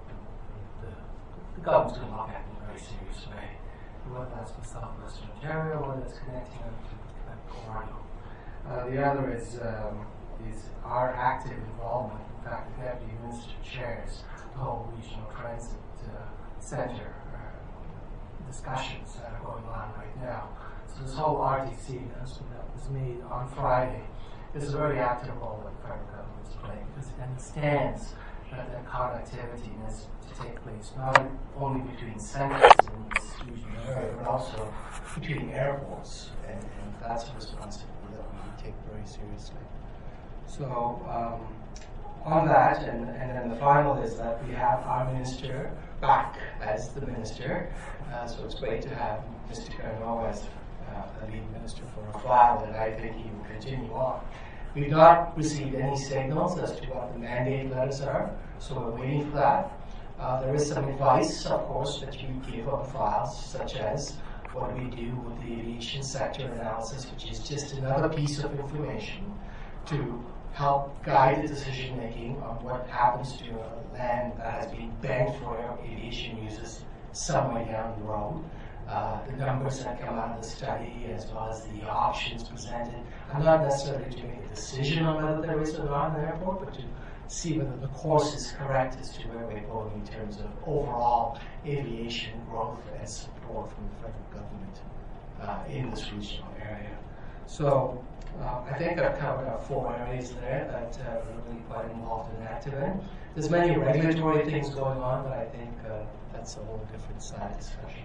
[SPEAKER 18] the government's going to look at in a very serious way, whether that's for Southwestern Ontario or whether it's connecting them to Corridor. The other is our active involvement. In fact, the Deputy Minister chairs the whole Regional Transit Centre discussions that are going on right now. So this whole RTC announcement that was made on Friday is a very active role that the federal government is playing because it understands that connectivity needs to take place not only between centres in this regional area, but also between airports, and that's a responsibility that we take very seriously. So on that, and then the final is that we have our minister back as the minister, so it's great to have Mr. Carnot as the lead minister for a while, and I think he will continue on. We've not received any signals as to what the mandate letters are, so we're waiting for that. There is some advice, of course, that you give on files, such as what do we do with the aviation sector analysis, which is just another piece of information to help guide the decision making on what happens to land that has been banked for aviation uses some way down the road. The numbers that come out of the study, as well as the options presented. I'm not necessarily to make a decision on whether there is or not an airport, but to see whether the course is correct as to where we're going in terms of overall aviation growth and support from the federal government in this regional area. So I think I've covered our 4 areas there that we're really quite involved and active in. There's many regulatory things going on, but I think that's a whole different side discussion.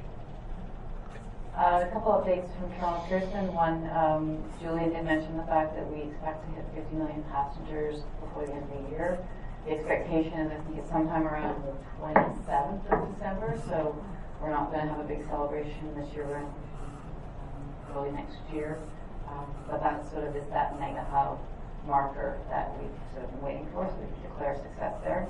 [SPEAKER 1] A couple of updates from Carolyn Pearson. One, Julian did mention the fact that we expect to hit 50 million passengers before the end of the year. The expectation is, I think, it's sometime around the 27th of December, so we're not going to have a big celebration this year. We're going to early next year. But that sort of is that mega hub marker that we've sort of been waiting for, so we can declare success there.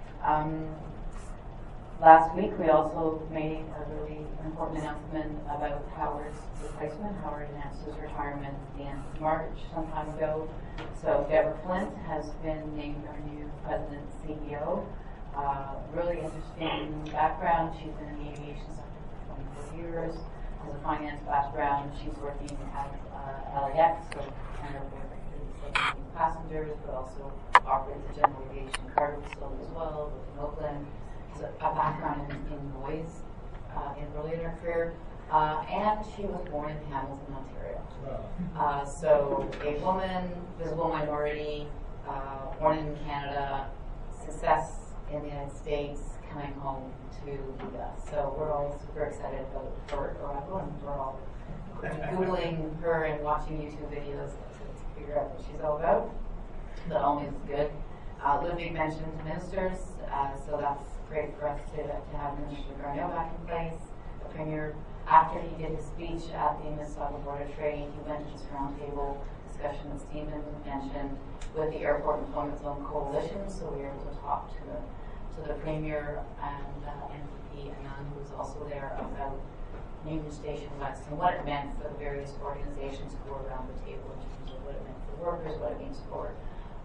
[SPEAKER 1] Last week, we also made a really important announcement about Howard's replacement. Howard announced his retirement at the end of March, some time ago. So Deborah Flint has been named our new president and CEO. Really interesting background. She's been in the aviation sector for 24 years. Has a finance background. She's working at LAX, so kind of with passengers, but also operates a general aviation cargo facility as well, in Oakland. A background in noise early in her career, and she was born in Hamilton, Ontario. So a woman, visible minority, born in Canada, success in the United States, coming home to lead us. So we're all super excited about her arrival, and we're all Googling her and watching YouTube videos to figure out what she's all about. But always good. Ludwig mentioned ministers, so that's great for us to have Minister Garneau back in place. The Premier, after he did his speech at the Mississauga Board of Trade, he went to this roundtable discussion that Stephen mentioned with the Airport Employment Zone Coalition, so we were able to talk to the Premier and NPP Anand, who was also there, about Union Station West and what it meant for the various organizations who were around the table in terms of what it meant for workers, what it means for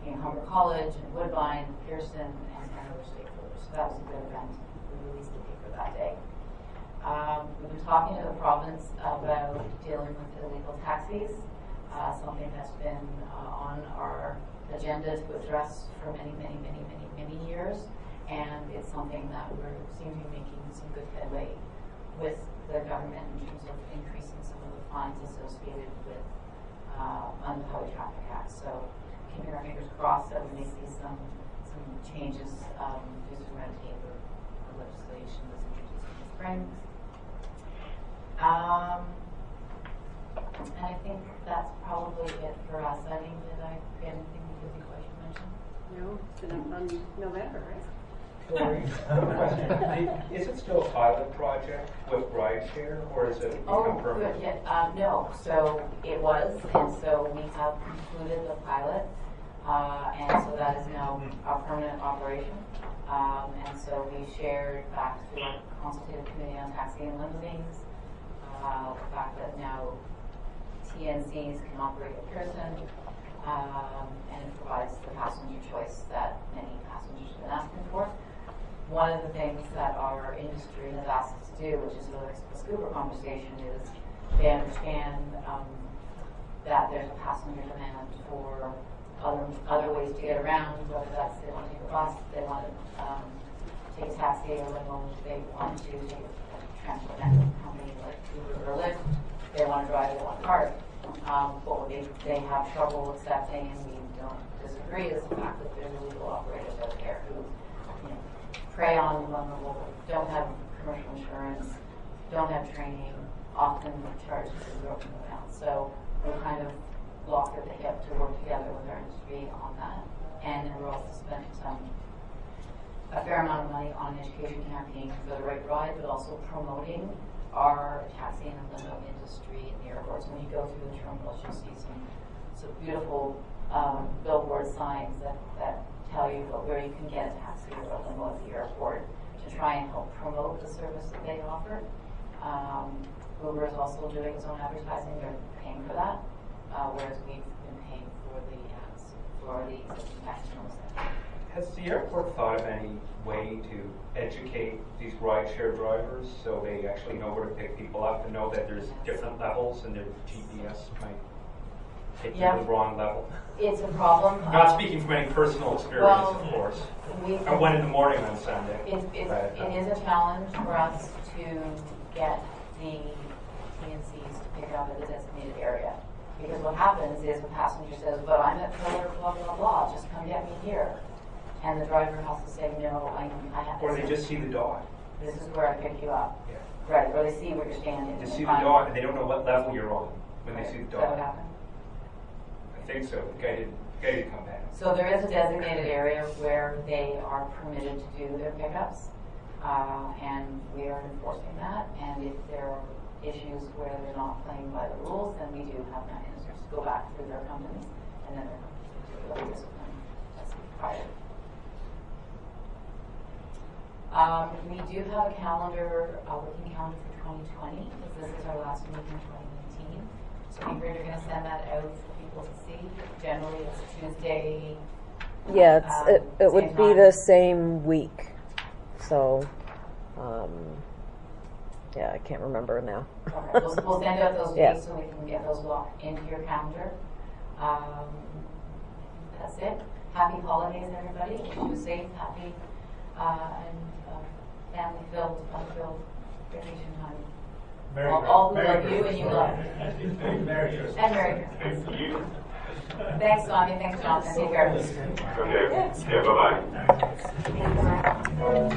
[SPEAKER 1] Humber College and Woodbine, Pearson, and Hanover stakeholders. So that was a good event. We released the paper that day. We've been talking to the province about dealing with illegal taxis, something that's been on our agenda to address for many years, and it's something that we seem to be making some good headway with the government in terms of increasing some of the fines associated with under the Highway Traffic Act. So keeping our fingers crossed that we may see some changes due to red tape or legislation that's introduced in the spring. And I think that's probably it for us. I mean, did I get anything because you should mention?
[SPEAKER 8] No, it's been a fun November, right?
[SPEAKER 19] Is it still a pilot project with rideshare, or is it become permanent?
[SPEAKER 1] Good. Yeah, no. So it was, and so we have concluded the pilot, and so that is now a permanent operation. And so we shared back to the Consultative Committee on Taxi and Limousines the fact that now TNCs can operate at Pearson, and it provides the passenger choice that many passengers have been asking for. One of the things that our industry has asked us to do, which is really a scooper conversation, is they understand that there's a passenger demand for other ways to get around, whether that's they want to take a bus, they want to take a taxi or limo, they want to take a transport network company like Uber or Lyft, they want to drive, they want to park. But what they have trouble accepting, and we don't disagree, is the fact that there's illegal operators out there who prey on the vulnerable, don't have commercial insurance, don't have training, often charge broken amounts. So we're kind of locked at the hip to work together with our industry on that. And then we're also spending a fair amount of money on an education campaign for the right ride, but also promoting our taxi and limo industry in the airports. When you go through the terminals, you'll see some beautiful billboard signs that tell you where you can get a taxi or a limo at the airport to try and help promote the service that they offer. Uber is also doing its own advertising. They're paying for that, whereas we've been paying for the ads for the existing taxi terminals.
[SPEAKER 19] Has the airport thought of any way to educate these rideshare drivers so they actually know where to pick people up and know that there's different levels and their GPS might take you to the wrong level?
[SPEAKER 1] It's a problem.
[SPEAKER 19] Not speaking from any personal experience, of course. I went in the morning on Sunday.
[SPEAKER 1] It is a challenge for us to get the TNCs to pick up at the designated area. Because what happens is a passenger says, but I'm at pillar blah, blah, blah, just come get me here. And the driver has to say, no, I have to.
[SPEAKER 19] Or they just see the dot.
[SPEAKER 1] This is where I pick you up.
[SPEAKER 19] Yeah.
[SPEAKER 1] Right, or they see where you're standing.
[SPEAKER 19] They see the dot and they don't know what level you're on when they see the dot.
[SPEAKER 1] Is that what happened?
[SPEAKER 19] I think so. The guy didn't come back.
[SPEAKER 1] So there is a designated area where they are permitted to do their pickups, and we are enforcing that. And if there are issues where they're not playing by the rules, then we do have mechanisms to go back through their companies, and then their companies will discipline as required. We do have a calendar, a working calendar for 2020, because this is our last meeting in 2019. So we're going to send that out for people to see. Generally, it's Tuesday.
[SPEAKER 20] Yeah, it would be the same week. So, yeah, I can't remember now.
[SPEAKER 1] Okay, we'll send out those dates so we can get those locked into your calendar. That's it. Happy holidays, everybody. Wish you a safe, happy, and family-filled, fun-filled vacation time. All who love you and you love.
[SPEAKER 4] Merry Christmas.
[SPEAKER 1] And Merry Christmas. Thanks, Sonia. Thanks, Jonathan. Take care.
[SPEAKER 2] Okay. Yeah, bye-bye.